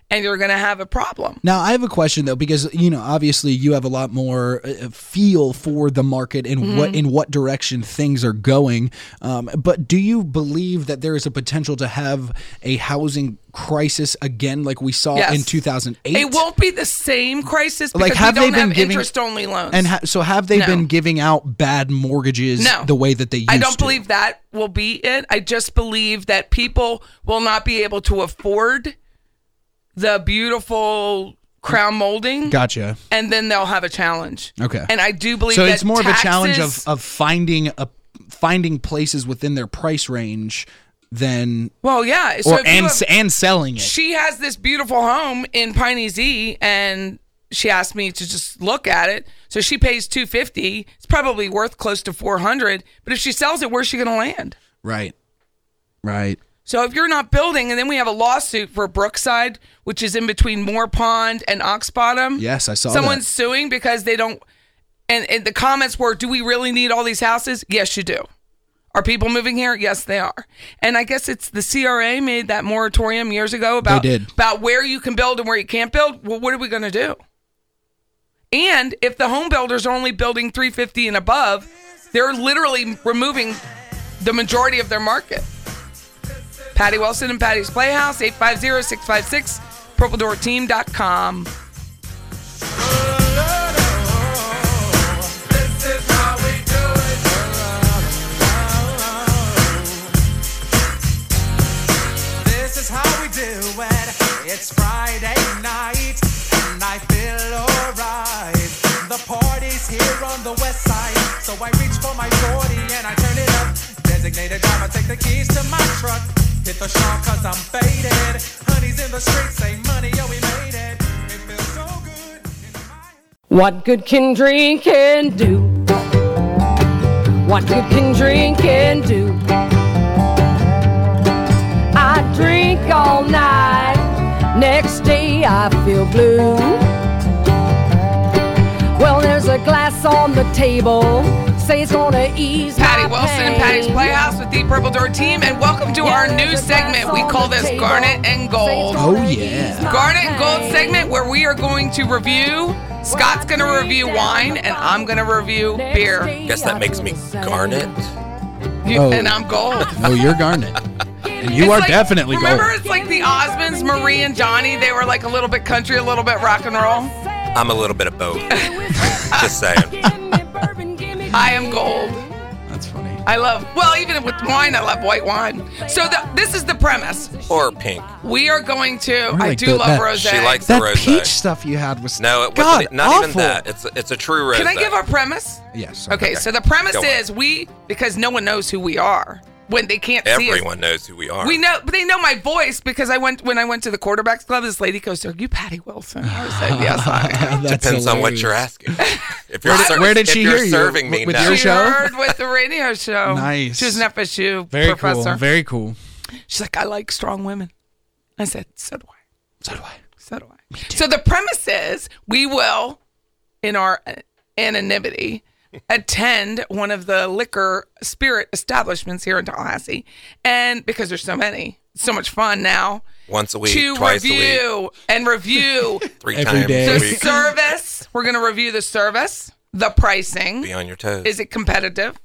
[SPEAKER 1] and you're going to have a problem.
[SPEAKER 2] Now, I have a question though, because obviously you have a lot more feel for the market and
[SPEAKER 1] Mm-hmm.
[SPEAKER 2] in what direction things are going. But do you believe that there is a potential to have a housing crisis again, like we saw
[SPEAKER 1] Yes.
[SPEAKER 2] in 2008?
[SPEAKER 1] It won't be the same crisis because
[SPEAKER 2] have
[SPEAKER 1] we
[SPEAKER 2] they
[SPEAKER 1] don't
[SPEAKER 2] been
[SPEAKER 1] have
[SPEAKER 2] giving
[SPEAKER 1] interest-only loans.
[SPEAKER 2] And so have they
[SPEAKER 1] No.
[SPEAKER 2] been giving out bad mortgages
[SPEAKER 1] No.
[SPEAKER 2] the way that they used to?
[SPEAKER 1] I don't believe that will be it. I just believe that people will not be able to afford the beautiful crown molding.
[SPEAKER 2] Gotcha.
[SPEAKER 1] And then they'll have a challenge.
[SPEAKER 2] Okay.
[SPEAKER 1] And I do believe
[SPEAKER 2] So
[SPEAKER 1] that
[SPEAKER 2] it's more of a challenge
[SPEAKER 1] taxes-
[SPEAKER 2] of finding places within their price range than
[SPEAKER 1] Well, yeah. So
[SPEAKER 2] or
[SPEAKER 1] if you have-
[SPEAKER 2] and selling it.
[SPEAKER 1] she has this beautiful home in Piney Z, and she asked me to just look at it. So she pays $250. It's probably worth close to $400. But if she sells it, where's she going to land?
[SPEAKER 2] Right. Right.
[SPEAKER 1] So if you're not building, and then we have a lawsuit for Brookside, which is in between Moore Pond and Oxbottom.
[SPEAKER 2] Yes, I saw
[SPEAKER 1] Someone's
[SPEAKER 2] that.
[SPEAKER 1] suing because they don't. And the comments were, "Do we really need all these houses?" Yes, you do. Are people moving here? Yes, they are. And I guess it's the CRA made that moratorium years ago about where you can build and where you can't build. Well, what are we going to do? And if the home builders are only building 350 and above, they're literally removing the majority of their market. Patty Wilson and Patty's Playhouse, 850-656, purpledoorteam.com.
[SPEAKER 4] This is how we do it. This is how we do it. It's Friday night, and I feel alright. The party's here on the west side, so I reach for my 40 and I turn it up. Designated driver, take the keys to my truck. Hit the shop cause I'm faded. Honey's in the streets, say money, yo, we made it. It feels so good in my...
[SPEAKER 5] What good can drinking do? What good can drinking do? I drink all night, next day I feel blue. Well, there's a glass on the table, say it's gonna ease
[SPEAKER 1] Patty
[SPEAKER 5] my
[SPEAKER 1] Wilson and
[SPEAKER 5] pain.
[SPEAKER 1] Patty's Playhouse with the Purple Door Team, and welcome to our new segment. We call this Garnet and Gold.
[SPEAKER 2] Oh, yeah.
[SPEAKER 1] Garnet and Gold segment where we are going to review. Scott's going to review wine, and I'm going to review beer.
[SPEAKER 3] Guess that makes me Garnet.
[SPEAKER 1] And I'm gold.
[SPEAKER 2] Oh, you're Garnet. And you
[SPEAKER 1] It's
[SPEAKER 2] are
[SPEAKER 1] like-
[SPEAKER 2] definitely
[SPEAKER 1] remember
[SPEAKER 2] gold.
[SPEAKER 1] it's like the Osmonds, Marie and Johnny. They were like a little bit country, a little bit rock and roll.
[SPEAKER 3] I'm a little bit of both. Just saying.
[SPEAKER 1] I am gold.
[SPEAKER 2] That's funny.
[SPEAKER 1] I love, well, even with wine, I love white wine. So this is the premise.
[SPEAKER 3] Or pink.
[SPEAKER 1] We are going to, I
[SPEAKER 2] like
[SPEAKER 1] do
[SPEAKER 2] that-
[SPEAKER 1] love
[SPEAKER 2] that-
[SPEAKER 1] rosé.
[SPEAKER 3] She likes the
[SPEAKER 2] That
[SPEAKER 3] rosé.
[SPEAKER 2] peach stuff you had was
[SPEAKER 3] No, it
[SPEAKER 2] God,
[SPEAKER 3] wasn't. Not even
[SPEAKER 2] awful.
[SPEAKER 3] that. It's a true rosé.
[SPEAKER 1] Can I give our premise?
[SPEAKER 2] Yes.
[SPEAKER 1] Okay, so the premise
[SPEAKER 3] Go on.
[SPEAKER 1] is because no one knows who we are when they can't see us.
[SPEAKER 3] Everyone knows who we are.
[SPEAKER 1] We know, but they know my voice because when I went to the quarterbacks club, this lady goes, "Are you Patty Wilson?" I said, "Yes, I am."
[SPEAKER 2] That's
[SPEAKER 3] Depends on what
[SPEAKER 2] hilarious.
[SPEAKER 3] you're asking. If you're
[SPEAKER 2] Where did she
[SPEAKER 3] if you're
[SPEAKER 2] hear you?
[SPEAKER 3] serving me
[SPEAKER 2] With
[SPEAKER 3] now.
[SPEAKER 2] your
[SPEAKER 1] She
[SPEAKER 2] show?
[SPEAKER 1] heard with the radio show.
[SPEAKER 2] Nice.
[SPEAKER 1] She was an FSU
[SPEAKER 2] Very
[SPEAKER 1] professor.
[SPEAKER 2] cool. Very cool.
[SPEAKER 1] She's like, "I like strong women." I said, "So do I."
[SPEAKER 2] So do I.
[SPEAKER 1] So do I. So the premise is we will, in our anonymity, attend one of the liquor spirit establishments here in Tallahassee. And because there's so many, it's so much fun now.
[SPEAKER 3] Once a week,
[SPEAKER 1] To
[SPEAKER 3] twice a week,
[SPEAKER 1] review and review
[SPEAKER 3] 3
[SPEAKER 2] Every
[SPEAKER 3] times
[SPEAKER 2] day.
[SPEAKER 3] a
[SPEAKER 1] the
[SPEAKER 3] week.
[SPEAKER 1] service. We're going to review the service, the pricing.
[SPEAKER 3] Be on your toes.
[SPEAKER 1] Is it competitive?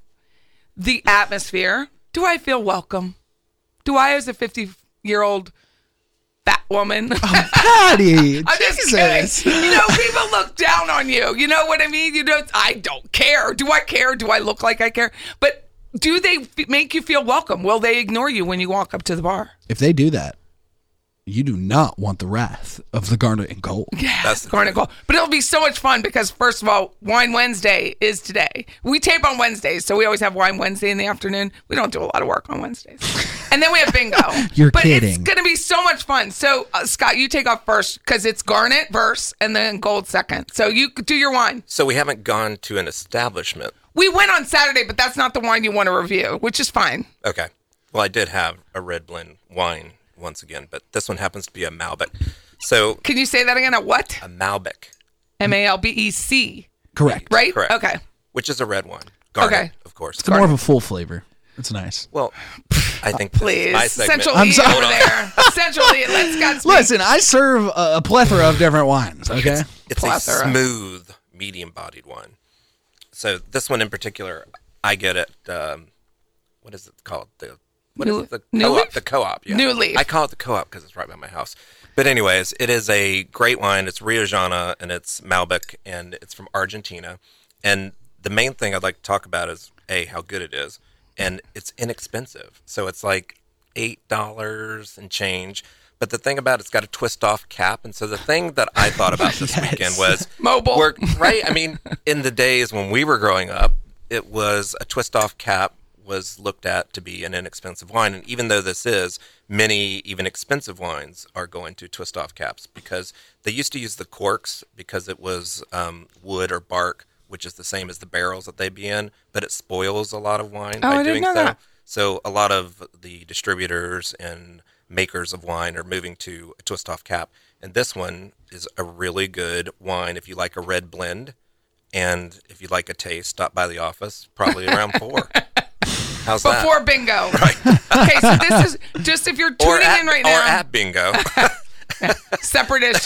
[SPEAKER 1] The atmosphere. Do I feel welcome? Do I, as a 50-year-old fat woman?
[SPEAKER 2] Patty.
[SPEAKER 1] I'm just
[SPEAKER 2] Jesus.
[SPEAKER 1] kidding. People look down on you. You know what I mean? I don't care. Do I care? Do I look like I care? But do they make you feel welcome? Will they ignore you when you walk up to the bar?
[SPEAKER 2] If they do that, you do not want the wrath of the Garnet and Gold.
[SPEAKER 1] Yeah,
[SPEAKER 3] That's the
[SPEAKER 1] Garnet
[SPEAKER 3] truth.
[SPEAKER 1] Gold. But it'll be so much fun because, first of all, Wine Wednesday is today. We tape on Wednesdays, so we always have Wine Wednesday in the afternoon. We don't do a lot of work on Wednesdays. And then we have bingo.
[SPEAKER 2] You're
[SPEAKER 1] but
[SPEAKER 2] kidding.
[SPEAKER 1] It's going to be so much fun. So, Scott, you take off first because it's Garnet first and then Gold second. So you do your wine.
[SPEAKER 3] So we haven't gone to an establishment.
[SPEAKER 1] We went on Saturday, but that's not the wine you want to review, which is fine.
[SPEAKER 3] Okay. Well, I did have a red blend wine once again, but this one happens to be a Malbec. So
[SPEAKER 1] Can you say that again? A what?
[SPEAKER 3] a Malbec,
[SPEAKER 1] Malbec,
[SPEAKER 2] Correct.
[SPEAKER 1] right?
[SPEAKER 3] correct?
[SPEAKER 1] Okay.
[SPEAKER 3] Which is a red wine. Garnet,
[SPEAKER 1] Okay.
[SPEAKER 3] of course.
[SPEAKER 2] It's more of a full flavor. It's nice.
[SPEAKER 3] Well, I think this is
[SPEAKER 1] Please,
[SPEAKER 3] my segment.
[SPEAKER 1] Central
[SPEAKER 2] I'm
[SPEAKER 1] Heat
[SPEAKER 2] sorry.
[SPEAKER 1] over there. Central Heat, let's Scott speak.
[SPEAKER 2] Listen, I serve a plethora of different wines. Okay.
[SPEAKER 3] It's
[SPEAKER 1] Plethora.
[SPEAKER 3] a smooth, medium-bodied wine. So this one in particular, I get it. What is it called? What is it? The
[SPEAKER 1] New
[SPEAKER 3] co-op.
[SPEAKER 1] Leaf?
[SPEAKER 3] The co-op. Yeah.
[SPEAKER 1] New Leaf.
[SPEAKER 3] I call it the co-op because it's right by my house. But anyways, it is a great wine. It's Rioja and it's Malbec, and it's from Argentina. And the main thing I'd like to talk about is how good it is, and it's inexpensive. So it's like $8 and change. But the thing about it's got a twist-off cap, and so the thing that I thought about this
[SPEAKER 2] Yes.
[SPEAKER 3] weekend was
[SPEAKER 1] Mobile.
[SPEAKER 3] right? I mean, in the days when we were growing up, it was a twist-off cap was looked at to be an inexpensive wine, and even though this is, many even expensive wines are going to twist-off caps because they used to use the corks because it was wood or bark, which is the same as the barrels that they be in, but it spoils a lot of wine
[SPEAKER 1] Oh,
[SPEAKER 3] by
[SPEAKER 1] I didn't
[SPEAKER 3] doing
[SPEAKER 1] know
[SPEAKER 3] so.
[SPEAKER 1] that.
[SPEAKER 3] So a lot of the distributors and makers of wine are moving to a twist-off cap, and this one is a really good wine if you like a red blend, and if you like a taste, stop by the office, probably around 4. How's that?
[SPEAKER 1] Before bingo. Right. Okay, so this is just if you're tuning in right
[SPEAKER 3] Or
[SPEAKER 1] now.
[SPEAKER 3] at bingo.
[SPEAKER 1] Separate issue.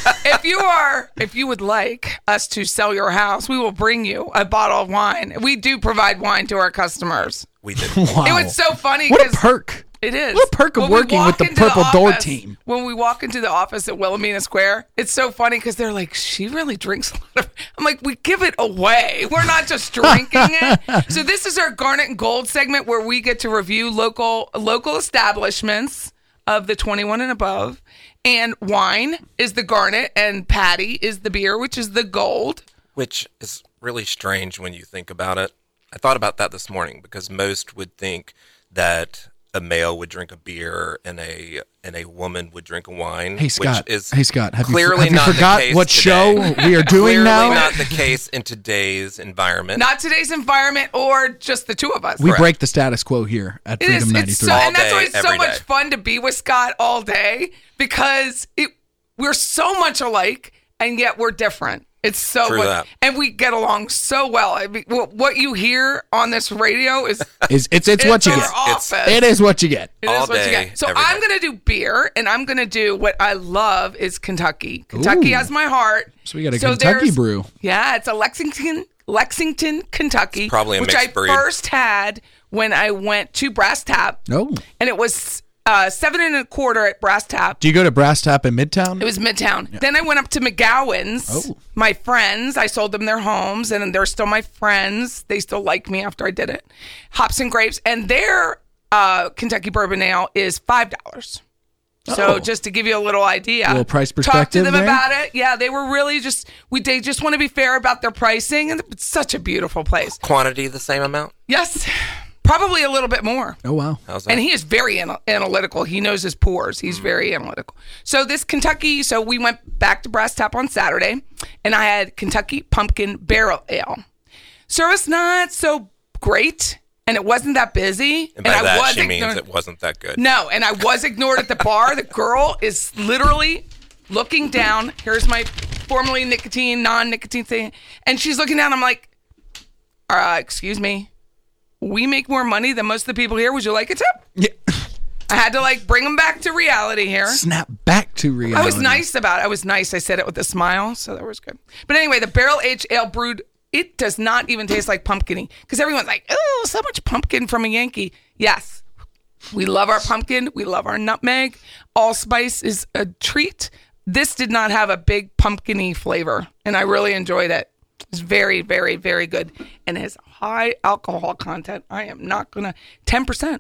[SPEAKER 1] If you would like us to sell your house, we will bring you a bottle of wine. We do provide wine to our customers.
[SPEAKER 3] We did.
[SPEAKER 2] Wow.
[SPEAKER 1] It was so funny.
[SPEAKER 2] What a
[SPEAKER 1] 'cause
[SPEAKER 2] perk.
[SPEAKER 1] It is.
[SPEAKER 2] What a perk of
[SPEAKER 1] When we
[SPEAKER 2] working
[SPEAKER 1] walk
[SPEAKER 2] with the
[SPEAKER 1] into
[SPEAKER 2] Purple Door
[SPEAKER 1] office-
[SPEAKER 2] team.
[SPEAKER 1] When we walk into the office at Wilhelmina Square, it's so funny because they're like, she really drinks a lot of... I'm like, we give it away. We're not just drinking it. So this is our Garnet and Gold segment where we get to review local establishments of the 21 and above. And wine is the Garnet and Patty is the beer, which is the Gold.
[SPEAKER 3] Which is really strange when you think about it. I thought about that this morning because most would think that a male would drink a beer and a woman would drink a wine.
[SPEAKER 2] Hey Scott.
[SPEAKER 3] Which is
[SPEAKER 2] Hey Scott. Have
[SPEAKER 3] clearly
[SPEAKER 2] you
[SPEAKER 3] not
[SPEAKER 2] forgot
[SPEAKER 3] the case
[SPEAKER 2] what
[SPEAKER 3] today.
[SPEAKER 2] show we are doing
[SPEAKER 3] Clearly
[SPEAKER 2] now?
[SPEAKER 3] not the case in today's environment.
[SPEAKER 1] Not today's environment or just the two of us.
[SPEAKER 2] We
[SPEAKER 3] Correct.
[SPEAKER 2] break the status quo here at
[SPEAKER 1] It
[SPEAKER 2] Freedom
[SPEAKER 1] is.
[SPEAKER 2] 93.
[SPEAKER 1] It's so,
[SPEAKER 3] All
[SPEAKER 1] and that's
[SPEAKER 3] day,
[SPEAKER 1] why it's so
[SPEAKER 3] every
[SPEAKER 1] much
[SPEAKER 3] day.
[SPEAKER 1] fun to be with Scott all day because we're so much alike and yet we're different. It's so
[SPEAKER 3] True
[SPEAKER 1] much,
[SPEAKER 3] that.
[SPEAKER 1] and we get along so well. I mean, what you hear on this radio is
[SPEAKER 2] It's what you
[SPEAKER 1] our
[SPEAKER 2] get.
[SPEAKER 1] office.
[SPEAKER 2] It is what you get.
[SPEAKER 1] It is
[SPEAKER 3] all
[SPEAKER 1] what you
[SPEAKER 3] day,
[SPEAKER 1] get. So
[SPEAKER 3] every
[SPEAKER 1] I'm
[SPEAKER 3] day.
[SPEAKER 1] going to do beer, and I'm going to do what I love is Kentucky. Kentucky
[SPEAKER 2] Ooh.
[SPEAKER 1] has my heart.
[SPEAKER 2] So we got a Kentucky
[SPEAKER 1] there's-
[SPEAKER 2] brew.
[SPEAKER 1] Yeah, it's a Lexington, Kentucky,
[SPEAKER 3] It's probably a
[SPEAKER 1] which
[SPEAKER 3] mixed
[SPEAKER 1] I
[SPEAKER 3] breed.
[SPEAKER 1] first had when I went to Brass Tap.
[SPEAKER 2] Oh.
[SPEAKER 1] And it was 7 1/4 at Brass Tap.
[SPEAKER 2] Do you go to Brass Tap in Midtown?
[SPEAKER 1] It was Midtown. Then I went up to McGowan's.
[SPEAKER 2] Oh.
[SPEAKER 1] My friends, I sold them their homes, and they're still my friends. They still like me after I did it. Hops and Grapes, and their Kentucky Bourbon Ale is $5. So
[SPEAKER 2] Oh.
[SPEAKER 1] just to give you a little idea,
[SPEAKER 2] A little price
[SPEAKER 1] talk to
[SPEAKER 2] perspective
[SPEAKER 1] them
[SPEAKER 2] there?
[SPEAKER 1] about it. Yeah, they were really they just want to be fair about their pricing, and it's such a beautiful place.
[SPEAKER 3] Quantity the same amount?
[SPEAKER 1] Yes, probably a little bit more.
[SPEAKER 2] Oh, wow.
[SPEAKER 3] How's that?
[SPEAKER 1] And he is very analytical. He knows his pours. He's very analytical. So this Kentucky, so we went back to Brass Tap on Saturday, and I had Kentucky Pumpkin Barrel Ale. Service not so great, and it wasn't that busy.
[SPEAKER 3] and by
[SPEAKER 1] I
[SPEAKER 3] that,
[SPEAKER 1] was
[SPEAKER 3] she means
[SPEAKER 1] ignored.
[SPEAKER 3] it wasn't that good.
[SPEAKER 1] No, and I was ignored at the bar. The girl is literally looking down. Here's my formerly nicotine, non-nicotine thing. And she's looking down. I'm like, excuse me. We make more money than most of the people here. Would you like a tip?
[SPEAKER 2] Yeah.
[SPEAKER 1] I had to bring them back to reality here.
[SPEAKER 2] Snap back to reality.
[SPEAKER 1] I was nice about it. I was nice. I said it with a smile, so that was good. But anyway, the barrel aged ale brewed, it does not even taste like pumpkin-y. Because everyone's like, oh, so much pumpkin from a Yankee. Yes. We love our pumpkin. We love our nutmeg. Allspice is a treat. This did not have a big pumpkin-y flavor, and I really enjoyed it. It's very, very, very good. And it has high alcohol content. I am not going to, 10%.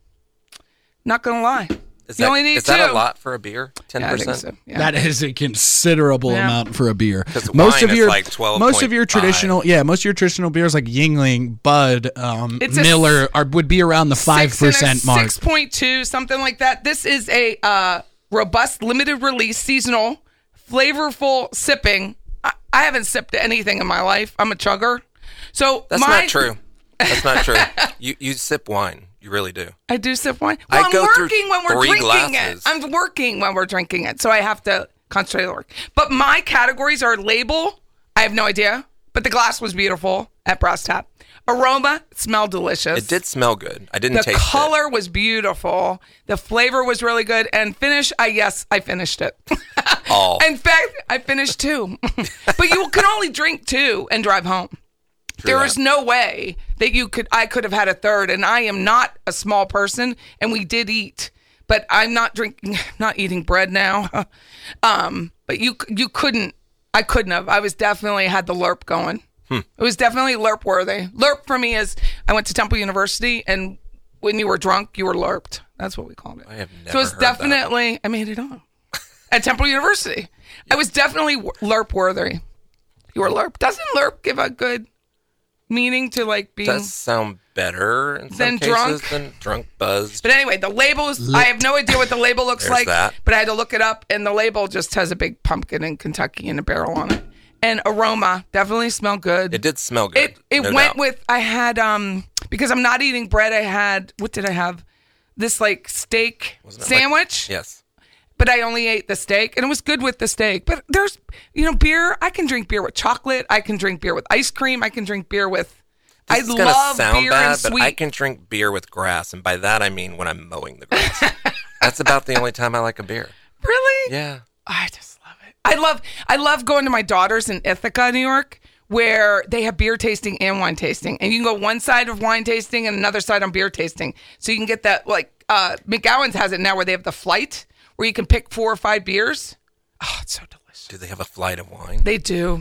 [SPEAKER 1] Not going to lie.
[SPEAKER 3] Is
[SPEAKER 1] You
[SPEAKER 3] that,
[SPEAKER 1] only need
[SPEAKER 3] is that
[SPEAKER 1] two.
[SPEAKER 3] a lot for a beer? 10%?
[SPEAKER 1] Yeah, I think so. Yeah.
[SPEAKER 2] That is a considerable
[SPEAKER 1] Yeah.
[SPEAKER 2] amount for a beer.
[SPEAKER 3] 'Cause wine is like 12.5.
[SPEAKER 2] most of your traditional beers like Yingling, Bud,
[SPEAKER 1] It's a
[SPEAKER 2] Miller would be around the 5% mark.
[SPEAKER 1] 6.2, something like that. This is a robust, limited release, seasonal, flavorful sipping. I haven't sipped anything in my life. I'm a chugger. So
[SPEAKER 3] That's not true. That's not true. You sip wine. You really do.
[SPEAKER 1] I do sip wine.
[SPEAKER 3] I
[SPEAKER 1] Well, I'm
[SPEAKER 3] go through
[SPEAKER 1] working when we're
[SPEAKER 3] 3
[SPEAKER 1] drinking
[SPEAKER 3] glasses.
[SPEAKER 1] it. I'm working when we're drinking it. So I have to concentrate on the work. But my categories are label. I have no idea. But the glass was beautiful. at Brass Tap. Aroma, smelled delicious.
[SPEAKER 3] It did smell good. I didn't
[SPEAKER 1] The
[SPEAKER 3] taste
[SPEAKER 1] color was beautiful. The flavor was really good. And finish, I finished it.
[SPEAKER 3] All.
[SPEAKER 1] In fact, I finished 2. But you can only drink 2 and drive home. There
[SPEAKER 3] that.
[SPEAKER 1] is no way that I could have had a third. And I am not a small person, and we did eat. But I'm not eating bread now. But you couldn't, I couldn't have. I was definitely had the LERP going. It was definitely LERP worthy. LERP for me is I went to Temple University, and when you were drunk, you were LERPed. That's what we called it.
[SPEAKER 3] I have never
[SPEAKER 1] So it's
[SPEAKER 3] heard
[SPEAKER 1] definitely, I made it up at Temple University. I was definitely LERP worthy. You were LERP. Doesn't LERP give a good meaning to like being?
[SPEAKER 3] Does sound better in some
[SPEAKER 1] Than
[SPEAKER 3] cases
[SPEAKER 1] drunk?
[SPEAKER 3] than drunk buzzed.
[SPEAKER 1] But anyway, the labels, I have no idea what the label looks
[SPEAKER 3] There's
[SPEAKER 1] like,
[SPEAKER 3] that.
[SPEAKER 1] but I had to look it up, and the label just has a big pumpkin in Kentucky and a barrel on it. And aroma, definitely smelled good.
[SPEAKER 3] It did smell good.
[SPEAKER 1] It
[SPEAKER 3] no
[SPEAKER 1] went
[SPEAKER 3] doubt.
[SPEAKER 1] with, I had, because I'm not eating bread, I had, what did I have? This like steak
[SPEAKER 3] Wasn't it
[SPEAKER 1] sandwich,
[SPEAKER 3] Yes.
[SPEAKER 1] but I only ate the steak, and it was good with the steak. But there's, beer, I can drink beer with chocolate, I can drink beer with ice cream, I can drink beer with,
[SPEAKER 3] This
[SPEAKER 1] I
[SPEAKER 3] is gonna
[SPEAKER 1] love
[SPEAKER 3] sound
[SPEAKER 1] beer
[SPEAKER 3] bad,
[SPEAKER 1] and sweet.
[SPEAKER 3] but I can drink beer with grass, and by that I mean when I'm mowing the grass. That's about the only time I like a beer.
[SPEAKER 1] Really?
[SPEAKER 3] Yeah.
[SPEAKER 1] I just love it. I love going to my daughter's in Ithaca, New York, where they have beer tasting and wine tasting. And you can go one side of wine tasting and another side on beer tasting. So you can get that, like, McGowan's has it now where they have the flight where you can pick 4 or 5 beers. Oh, it's so delicious.
[SPEAKER 3] Do they have a flight of wine?
[SPEAKER 1] They do.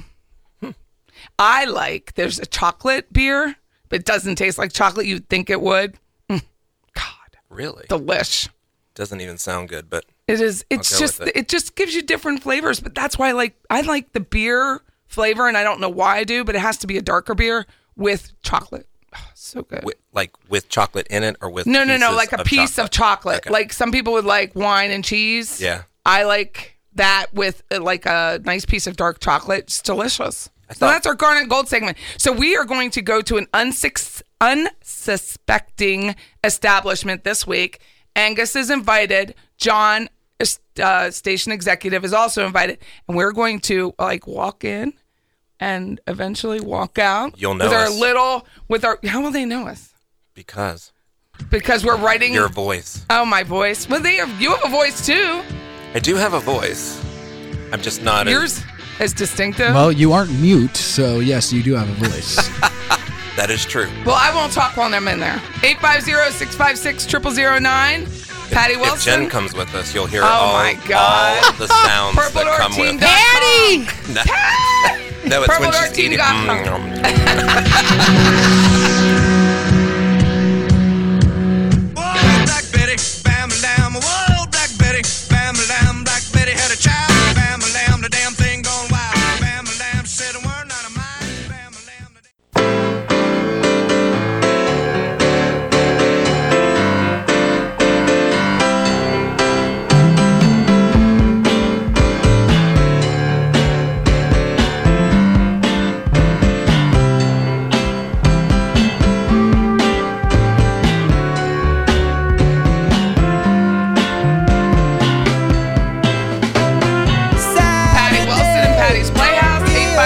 [SPEAKER 1] There's a chocolate beer, but it doesn't taste like chocolate you'd think it would. God,
[SPEAKER 3] Really?
[SPEAKER 1] delish.
[SPEAKER 3] Doesn't even sound good, but
[SPEAKER 1] It is.
[SPEAKER 3] I'll
[SPEAKER 1] It's
[SPEAKER 3] go
[SPEAKER 1] just.
[SPEAKER 3] with it.
[SPEAKER 1] It just gives you different flavors. But that's why I like the beer flavor, and I don't know why I do, but it has to be a darker beer with chocolate. Oh, so good.
[SPEAKER 3] with chocolate in it or with
[SPEAKER 1] No,
[SPEAKER 3] pieces
[SPEAKER 1] like a piece of chocolate.
[SPEAKER 3] Okay.
[SPEAKER 1] Like some people would like wine and cheese.
[SPEAKER 3] Yeah.
[SPEAKER 1] I like that with like a nice piece of dark chocolate. It's delicious. So
[SPEAKER 3] thought-
[SPEAKER 1] that's our Garnet Gold segment. So we are going to go to an unsuspecting establishment this week. Angus is invited. John, station executive, is also invited. And we're going to like walk in and eventually walk out.
[SPEAKER 3] You'll know
[SPEAKER 1] with our
[SPEAKER 3] us.
[SPEAKER 1] how will they know us?
[SPEAKER 3] Because
[SPEAKER 1] Because we're writing
[SPEAKER 3] your voice.
[SPEAKER 1] Oh, my voice. Well, you have a voice too.
[SPEAKER 3] I do have a voice. I'm just not
[SPEAKER 1] Yours is distinctive.
[SPEAKER 2] Well, you aren't mute, so yes, you do have a voice.
[SPEAKER 3] That is true.
[SPEAKER 1] Well, I won't talk while I'm in there. 850-656-0009. Patty
[SPEAKER 3] If
[SPEAKER 1] Wilson.
[SPEAKER 3] Jen comes with us, you'll hear
[SPEAKER 1] Oh, my God.
[SPEAKER 3] all the sounds that come with it.
[SPEAKER 1] Patty!
[SPEAKER 3] No, it's when she's eating.
[SPEAKER 1] PurpleDoorTeam.com.
[SPEAKER 4] Whoa, Black Betty, bam lamb. Whoa, Black Betty, bam lamb. Black Betty had a child, bam lamb. The damn thing gone wild, bam lamb. She said a word, not a mind, bam lamb.
[SPEAKER 1] Patty Wilson and Patty's Playhouse.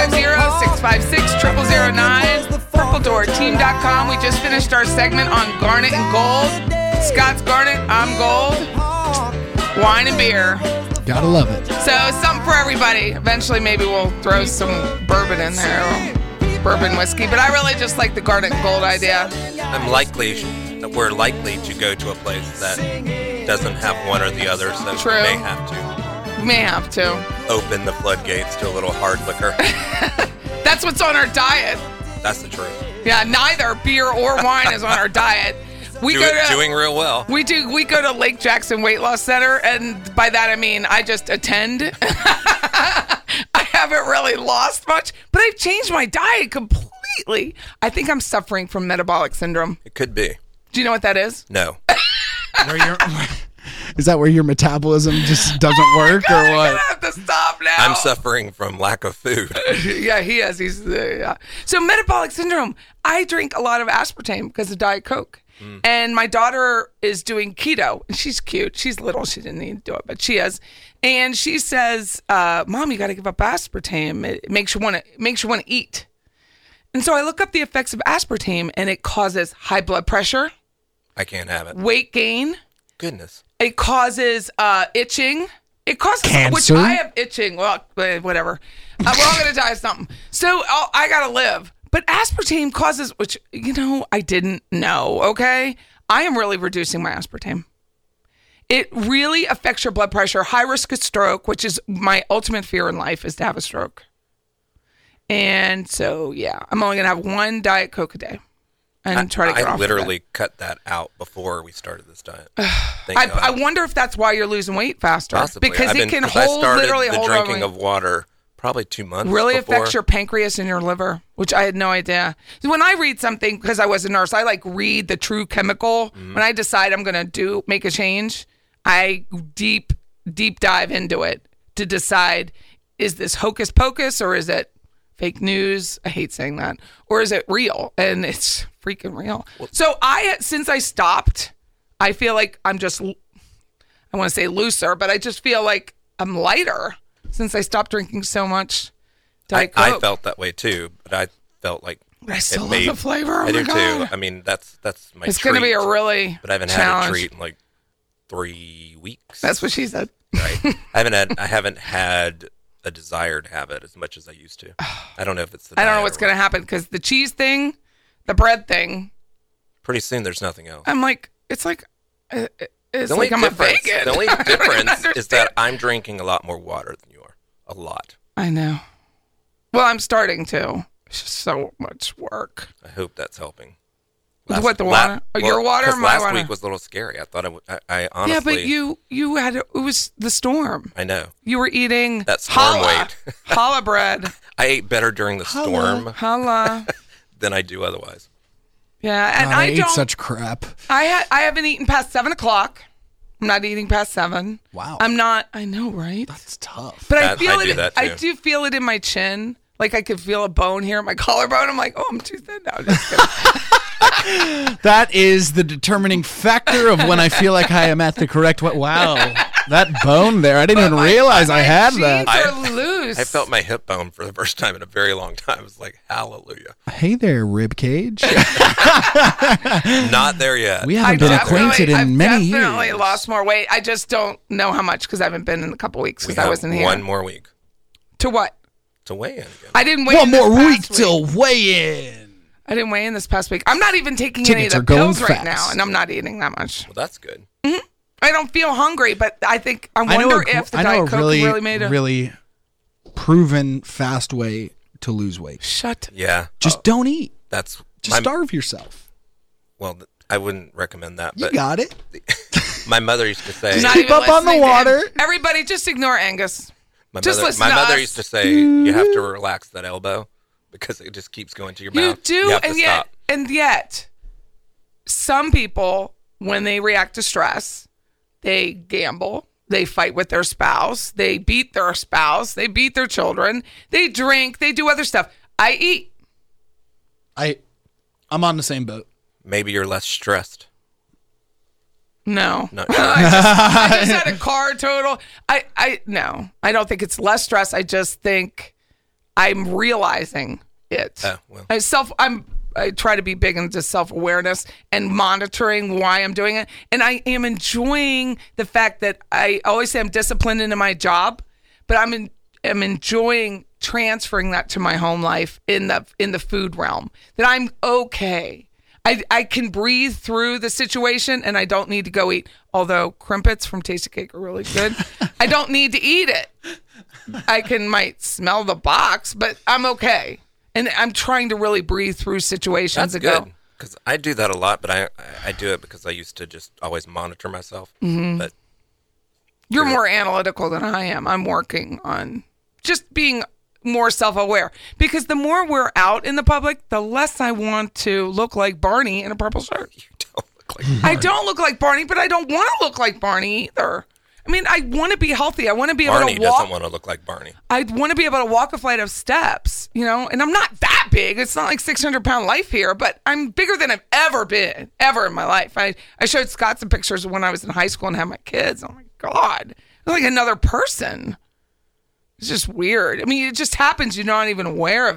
[SPEAKER 1] 850-656-0009. PurpleDoorTeam.com. We just finished our segment on Garnet and Gold. Scott's Garnet, I'm Gold. Wine and beer.
[SPEAKER 2] Gotta love it.
[SPEAKER 1] So something for everybody. Eventually, maybe we'll throw some bourbon in there, or bourbon whiskey. But I really just like the Garnet and Gold idea.
[SPEAKER 3] We're likely to go to a place that doesn't have one or the other, so
[SPEAKER 1] True.
[SPEAKER 3] we may have to
[SPEAKER 1] We may have to.
[SPEAKER 3] open the floodgates to a little hard liquor.
[SPEAKER 1] That's what's on our diet.
[SPEAKER 3] That's the truth.
[SPEAKER 1] Yeah, neither beer or wine is on our diet. We
[SPEAKER 3] Doing real well.
[SPEAKER 1] We go to Lake Jackson Weight Loss Center, and by that I mean I just attend. I haven't really lost much, but I've changed my diet completely. I think I'm suffering from metabolic syndrome.
[SPEAKER 3] It could be.
[SPEAKER 1] Do you know what that is?
[SPEAKER 3] No.
[SPEAKER 2] Is that where your metabolism just doesn't work, or
[SPEAKER 1] I'm
[SPEAKER 2] what?
[SPEAKER 1] gonna have to stop now.
[SPEAKER 3] I'm suffering from lack of food.
[SPEAKER 1] Yeah, he is. He's yeah. So metabolic syndrome. I drink a lot of aspartame because of Diet Coke. And my daughter is doing keto, and she's cute. She's little. She didn't need to do it, but she is. And she says, "Mom, you got to give up aspartame. It makes you want to eat." And so I look up the effects of aspartame, and it causes high blood pressure,
[SPEAKER 3] I can't have it.
[SPEAKER 1] weight gain.
[SPEAKER 3] Goodness.
[SPEAKER 1] It causes itching. It causes
[SPEAKER 2] Cancer?
[SPEAKER 1] which I have itching. Well, whatever. We're all gonna die of something. So I gotta live. But aspartame causes, which I didn't know. Okay, I am really reducing my aspartame. It really affects your blood pressure, high risk of stroke, which is my ultimate fear in life, is to have a stroke. And so, yeah, I'm only gonna have one Diet Coke a day, and try to get off.
[SPEAKER 3] I
[SPEAKER 1] of
[SPEAKER 3] literally
[SPEAKER 1] it.
[SPEAKER 3] cut that out before we started this diet. Thank God.
[SPEAKER 1] I wonder if that's why you're losing weight faster.
[SPEAKER 3] Possibly.
[SPEAKER 1] Because it can
[SPEAKER 3] I
[SPEAKER 1] hold
[SPEAKER 3] started
[SPEAKER 1] literally
[SPEAKER 3] the
[SPEAKER 1] hold
[SPEAKER 3] drinking
[SPEAKER 1] on.
[SPEAKER 3] of water probably 2 months.
[SPEAKER 1] Really
[SPEAKER 3] before.
[SPEAKER 1] affects your pancreas and your liver, which I had no idea. When I read something, because I was a nurse, I read the true chemical. When I decide I'm going to make a change, I deep dive into it to decide, is this hocus pocus or is it fake news? I hate saying that. Or is it real? And it's freaking real. So since I stopped, I feel like I'm just, I want to say looser, but I just feel like I'm lighter since I stopped drinking so much Diet Coke.
[SPEAKER 3] I felt that way too, but I felt like
[SPEAKER 1] But I still
[SPEAKER 3] it
[SPEAKER 1] love
[SPEAKER 3] made-
[SPEAKER 1] the flavor. Oh
[SPEAKER 3] I
[SPEAKER 1] my
[SPEAKER 3] do
[SPEAKER 1] God.
[SPEAKER 3] too. I mean, that's my
[SPEAKER 1] It's going to be a
[SPEAKER 3] treat.
[SPEAKER 1] really
[SPEAKER 3] But I haven't
[SPEAKER 1] challenge.
[SPEAKER 3] had a treat in like 3 weeks.
[SPEAKER 1] That's what she said.
[SPEAKER 3] Right. I haven't had a desire to have it as much as I used to. I don't know if it's the
[SPEAKER 1] I don't know
[SPEAKER 3] diet
[SPEAKER 1] what's
[SPEAKER 3] or
[SPEAKER 1] going to happen because the cheese thing, the bread thing,
[SPEAKER 3] Pretty soon there's nothing else.
[SPEAKER 1] I'm like, it's like I'm a
[SPEAKER 3] The
[SPEAKER 1] vegan.
[SPEAKER 3] only
[SPEAKER 1] I don't
[SPEAKER 3] difference is
[SPEAKER 1] understand.
[SPEAKER 3] that I'm drinking a lot more water than you are. A lot.
[SPEAKER 1] I know. Well, I'm starting to. It's just so much work.
[SPEAKER 3] I hope that's helping.
[SPEAKER 1] What, the water? Your water or
[SPEAKER 3] 'cause
[SPEAKER 1] my
[SPEAKER 3] last
[SPEAKER 1] water?
[SPEAKER 3] week was a little scary. I thought I honestly.
[SPEAKER 1] Yeah, but you had it was the storm.
[SPEAKER 3] I know.
[SPEAKER 1] You were eating
[SPEAKER 3] That storm
[SPEAKER 1] challah,
[SPEAKER 3] weight.
[SPEAKER 1] challah bread.
[SPEAKER 3] I ate better during the storm
[SPEAKER 1] Challah.
[SPEAKER 3] than I do otherwise.
[SPEAKER 1] Yeah, and
[SPEAKER 2] God, I
[SPEAKER 1] I
[SPEAKER 2] ate
[SPEAKER 1] don't.
[SPEAKER 2] such crap.
[SPEAKER 1] I haven't eaten past 7:00. I'm not eating past 7.
[SPEAKER 2] Wow.
[SPEAKER 1] I'm not. I know, right?
[SPEAKER 2] That's tough.
[SPEAKER 1] But I
[SPEAKER 3] That-
[SPEAKER 1] feel
[SPEAKER 3] I
[SPEAKER 1] it.
[SPEAKER 3] do that,
[SPEAKER 1] I
[SPEAKER 3] too.
[SPEAKER 1] do feel it in my chin. Like I could feel a bone here, my collarbone. I'm like, oh, I'm too thin now. Just kidding.
[SPEAKER 2] That is the determining factor of when I feel like I am at the correct way. Wow. That bone there. I didn't even realize I had that.
[SPEAKER 1] My jeans are loose.
[SPEAKER 3] I felt my hip bone for the first time in a very long time. It was like, hallelujah.
[SPEAKER 2] Hey there, rib cage.
[SPEAKER 3] Not there yet.
[SPEAKER 2] We haven't been acquainted in
[SPEAKER 1] I've
[SPEAKER 2] many
[SPEAKER 1] definitely
[SPEAKER 2] years.
[SPEAKER 1] lost more weight. I just don't know how much because I haven't been in a couple weeks
[SPEAKER 3] We
[SPEAKER 1] because I
[SPEAKER 3] have
[SPEAKER 1] wasn't here.
[SPEAKER 3] one more week
[SPEAKER 1] To what?
[SPEAKER 3] to weigh in again.
[SPEAKER 1] I didn't weigh
[SPEAKER 2] One
[SPEAKER 1] in this
[SPEAKER 2] more week
[SPEAKER 1] past
[SPEAKER 2] till weigh in.
[SPEAKER 1] I didn't weigh in this past week. I'm not even taking any of
[SPEAKER 2] Tickets
[SPEAKER 1] the
[SPEAKER 2] are going
[SPEAKER 1] pills right
[SPEAKER 2] fast.
[SPEAKER 1] now, and I'm not eating that much.
[SPEAKER 3] Well, that's good.
[SPEAKER 1] I don't feel hungry, but I think I
[SPEAKER 2] I know
[SPEAKER 1] wonder
[SPEAKER 2] a,
[SPEAKER 1] if the
[SPEAKER 2] I know
[SPEAKER 1] Diet
[SPEAKER 2] a
[SPEAKER 1] Coke really made a
[SPEAKER 2] really proven fast way to lose weight.
[SPEAKER 1] shut.
[SPEAKER 3] Yeah.
[SPEAKER 2] Just don't eat.
[SPEAKER 3] That's
[SPEAKER 2] Just starve yourself.
[SPEAKER 3] Well, I wouldn't recommend that.
[SPEAKER 2] You
[SPEAKER 3] But
[SPEAKER 2] got it.
[SPEAKER 3] my mother used to say.
[SPEAKER 1] Not
[SPEAKER 2] Keep
[SPEAKER 1] even
[SPEAKER 2] up on the
[SPEAKER 1] listening to him.
[SPEAKER 2] water.
[SPEAKER 1] Everybody, just ignore Angus.
[SPEAKER 3] My
[SPEAKER 1] Just
[SPEAKER 3] mother,
[SPEAKER 1] listen
[SPEAKER 3] my
[SPEAKER 1] to
[SPEAKER 3] mother
[SPEAKER 1] us.
[SPEAKER 3] used to say you have to relax that elbow because it just keeps going to your
[SPEAKER 1] You
[SPEAKER 3] mouth.
[SPEAKER 1] do,
[SPEAKER 3] You have to
[SPEAKER 1] and
[SPEAKER 3] stop.
[SPEAKER 1] yet, some people, when they react to stress, they gamble, they fight with their spouse, they beat their spouse, they beat their children, they drink, they do other stuff. I eat.
[SPEAKER 2] I'm on the same boat.
[SPEAKER 3] Maybe you're less stressed.
[SPEAKER 1] No.
[SPEAKER 3] Not sure.
[SPEAKER 1] I just had a car total. No, I don't think it's less stress. I just think I'm realizing it.
[SPEAKER 3] Oh, well.
[SPEAKER 1] I try to be big into self-awareness and monitoring why I'm doing it. And I am enjoying the fact that I always say I'm disciplined into my job, but I'm enjoying transferring that to my home life in the food realm. That I'm okay. I can breathe through the situation and I don't need to go eat. Although crimpets from Tasty Cake are really good. I don't need to eat it. I might smell the box, but I'm okay. And I'm trying to really breathe through situations
[SPEAKER 3] That's
[SPEAKER 1] and go.
[SPEAKER 3] good. Because I do that a lot, but I do it because I used to just always monitor myself.
[SPEAKER 1] Mm-hmm.
[SPEAKER 3] But
[SPEAKER 1] You're more analytical than I am. I'm working on just being more self-aware because the more we're out in the public, the less I want to look like Barney in a purple shirt.
[SPEAKER 3] you don't look like
[SPEAKER 1] I don't look like Barney, but I don't want to look like Barney either. I mean, I want to be healthy. I want to be
[SPEAKER 3] Barney
[SPEAKER 1] able to walk.
[SPEAKER 3] doesn't want to look like Barney.
[SPEAKER 1] I want to be able to walk a flight of steps, and I'm not that big. It's not like 600-pound life here, but I'm bigger than I've ever been, ever in my life. I showed Scott some pictures of when I was in high school and had my kids. Oh my God. I was like another person. It's just weird. I mean, it just happens. You're not even aware of it.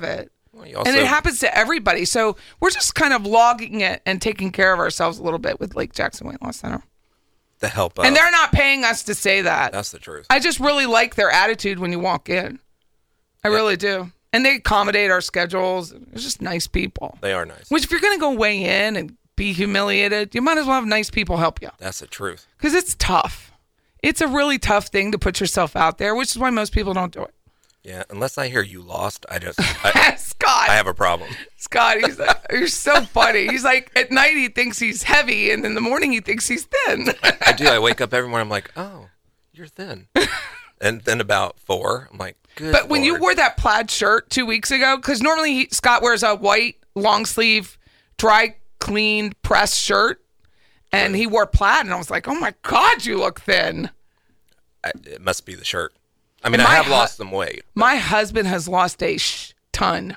[SPEAKER 3] Well, you also,
[SPEAKER 1] And it happens to everybody. So we're just kind of logging it and taking care of ourselves a little bit with Lake Jackson Weight Loss Center.
[SPEAKER 3] the help of.
[SPEAKER 1] And they're not paying us to say that.
[SPEAKER 3] That's the truth.
[SPEAKER 1] I just really like their attitude when you walk in. I really do. And they accommodate our schedules. They're just nice people.
[SPEAKER 3] They are nice.
[SPEAKER 1] Which, if you're going to go weigh in and be humiliated, you might as well have nice people help you.
[SPEAKER 3] That's the truth.
[SPEAKER 1] Because it's tough. It's a really tough thing to put yourself out there, which is why most people don't do it.
[SPEAKER 3] Yeah, unless I hear you lost,
[SPEAKER 1] Scott.
[SPEAKER 3] I have a problem.
[SPEAKER 1] Scott, he's like, you're so funny. He's like, at night he thinks he's heavy, and in the morning he thinks he's thin.
[SPEAKER 3] I do. I wake up every morning. I'm like, oh, you're thin. And then about 4, I'm like, good.
[SPEAKER 1] But when you
[SPEAKER 3] Lord.
[SPEAKER 1] wore that plaid shirt 2 weeks ago, because normally Scott wears a white long sleeve, dry cleaned pressed shirt, and he wore plaid, and I was like, oh my God, you look thin.
[SPEAKER 3] It must be the shirt. I mean,
[SPEAKER 1] And
[SPEAKER 3] I
[SPEAKER 1] my
[SPEAKER 3] have
[SPEAKER 1] hu-
[SPEAKER 3] lost some weight.
[SPEAKER 1] My husband has lost a ton.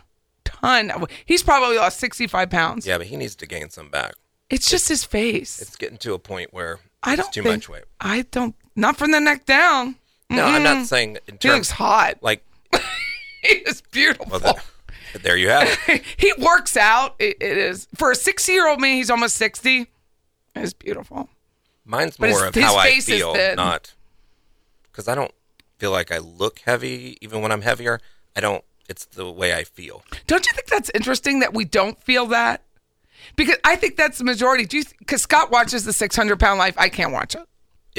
[SPEAKER 1] He's probably lost 65 pounds.
[SPEAKER 3] Yeah, but he needs to gain some back.
[SPEAKER 1] It's just his face.
[SPEAKER 3] It's getting to a point where
[SPEAKER 1] I
[SPEAKER 3] it's
[SPEAKER 1] don't
[SPEAKER 3] too
[SPEAKER 1] think,
[SPEAKER 3] much weight.
[SPEAKER 1] I don't, not from the neck down.
[SPEAKER 3] No, I'm not saying in
[SPEAKER 1] He looks
[SPEAKER 3] terms
[SPEAKER 1] hot.
[SPEAKER 3] like.
[SPEAKER 1] He is beautiful.
[SPEAKER 3] Well, there you have it.
[SPEAKER 1] He works out. It is. For a 60-year-old me, he's almost 60. It's beautiful.
[SPEAKER 3] Mine's
[SPEAKER 1] But
[SPEAKER 3] more
[SPEAKER 1] his
[SPEAKER 3] of how I
[SPEAKER 1] face is
[SPEAKER 3] feel,
[SPEAKER 1] thin.
[SPEAKER 3] not because I don't feel like I look heavy. Even when I'm heavier, I don't. It's the way I feel.
[SPEAKER 1] Don't you think that's interesting that we don't feel that? Because I think that's the majority. Because Scott watches the 600-pound life. I can't watch it.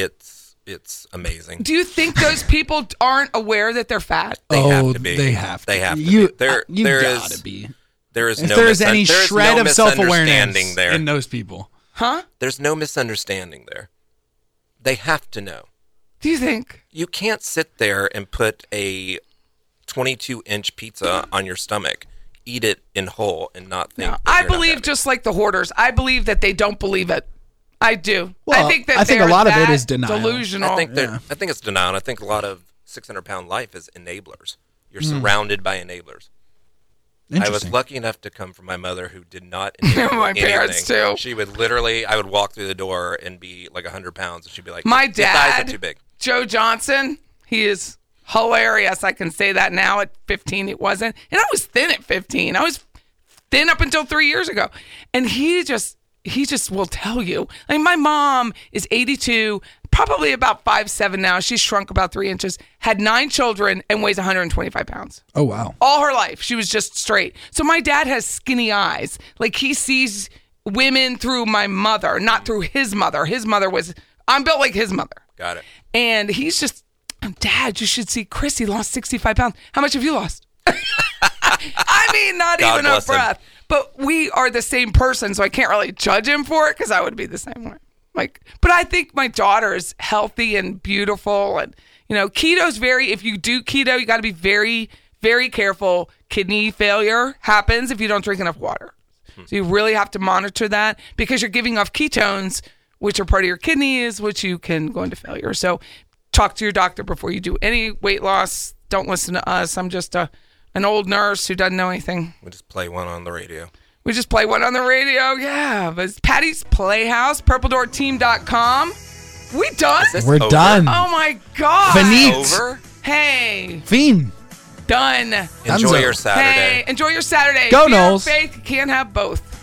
[SPEAKER 3] It's amazing.
[SPEAKER 1] Do you think those people aren't aware that they're fat?
[SPEAKER 3] They have to be.
[SPEAKER 2] They have to.
[SPEAKER 3] They have to
[SPEAKER 2] You,
[SPEAKER 3] be. There
[SPEAKER 2] gotta
[SPEAKER 3] is
[SPEAKER 2] be.
[SPEAKER 3] there is
[SPEAKER 2] If
[SPEAKER 3] no
[SPEAKER 2] there's any
[SPEAKER 3] there is
[SPEAKER 2] shred
[SPEAKER 3] no
[SPEAKER 2] of self-awareness
[SPEAKER 3] misunderstanding there.
[SPEAKER 2] in those people.
[SPEAKER 1] Huh?
[SPEAKER 3] There's no misunderstanding there. They have to know.
[SPEAKER 1] Do you think?
[SPEAKER 3] You can't sit there and put a 22-inch pizza on your stomach, eat it in whole, and not think.
[SPEAKER 1] No,
[SPEAKER 3] that
[SPEAKER 1] I
[SPEAKER 3] you're not
[SPEAKER 1] believe
[SPEAKER 3] having
[SPEAKER 1] just like the hoarders. I believe that they don't believe it. I do.
[SPEAKER 2] Well,
[SPEAKER 1] I think that
[SPEAKER 2] I think a
[SPEAKER 1] they're
[SPEAKER 2] lot of it
[SPEAKER 1] that
[SPEAKER 2] is denial.
[SPEAKER 1] Delusional.
[SPEAKER 3] I think it's denial. And I think a lot of 600-pound life is enablers. You're surrounded by enablers. I was
[SPEAKER 2] Interesting.
[SPEAKER 3] lucky enough to come from my mother who did not enable
[SPEAKER 1] My parents,
[SPEAKER 3] anything.
[SPEAKER 1] too.
[SPEAKER 3] She would literally, I would walk through the door and be like 100 pounds, and she'd be like,
[SPEAKER 1] My
[SPEAKER 3] "Your thighs are
[SPEAKER 1] dad,
[SPEAKER 3] too big."
[SPEAKER 1] Joe Johnson, he is hilarious. I can say that now. At 15, it wasn't. And I was thin at 15. I was thin up until 3 years ago. And he just will tell you. I mean, my mom is 82, probably about 5'7" now. She's shrunk about 3 inches, had 9 children, and weighs 125 pounds.
[SPEAKER 2] Oh, wow.
[SPEAKER 1] All her life, she was just straight. So my dad has skinny eyes. Like, he sees women through my mother, not through his mother. His mother I'm built like his mother.
[SPEAKER 3] Got it.
[SPEAKER 1] And he's just, Dad, you should see Chris. He lost 65 pounds. How much have you lost? I mean, not
[SPEAKER 3] God
[SPEAKER 1] even a
[SPEAKER 3] bless him.
[SPEAKER 1] breath. But we are the same person, so I can't really judge him for it because I would be the same way. But I think my daughter is healthy and beautiful. And, keto's if you do keto, you got to be very, very careful. Kidney failure happens if you don't drink enough water. So you really have to monitor that because you're giving off ketones, which are part of your kidneys, which you can go into failure. So talk to your doctor before you do any weight loss. Don't listen to us. I'm just an old nurse who doesn't know anything.
[SPEAKER 3] We just play one on the radio.
[SPEAKER 1] We just play one on the radio. Yeah. But it's Patty's Playhouse, purpledoorteam.com. We done?
[SPEAKER 3] Is this
[SPEAKER 2] We're
[SPEAKER 3] over?
[SPEAKER 2] done.
[SPEAKER 1] Oh my God.
[SPEAKER 2] Finite.
[SPEAKER 3] Over?
[SPEAKER 1] Hey,
[SPEAKER 2] Fiend.
[SPEAKER 1] done.
[SPEAKER 3] Enjoy
[SPEAKER 2] Dunzo.
[SPEAKER 3] your Saturday.
[SPEAKER 1] Hey, enjoy your Saturday.
[SPEAKER 2] Go,
[SPEAKER 1] Fear and
[SPEAKER 2] Knowles.
[SPEAKER 1] Faith, you can't have both.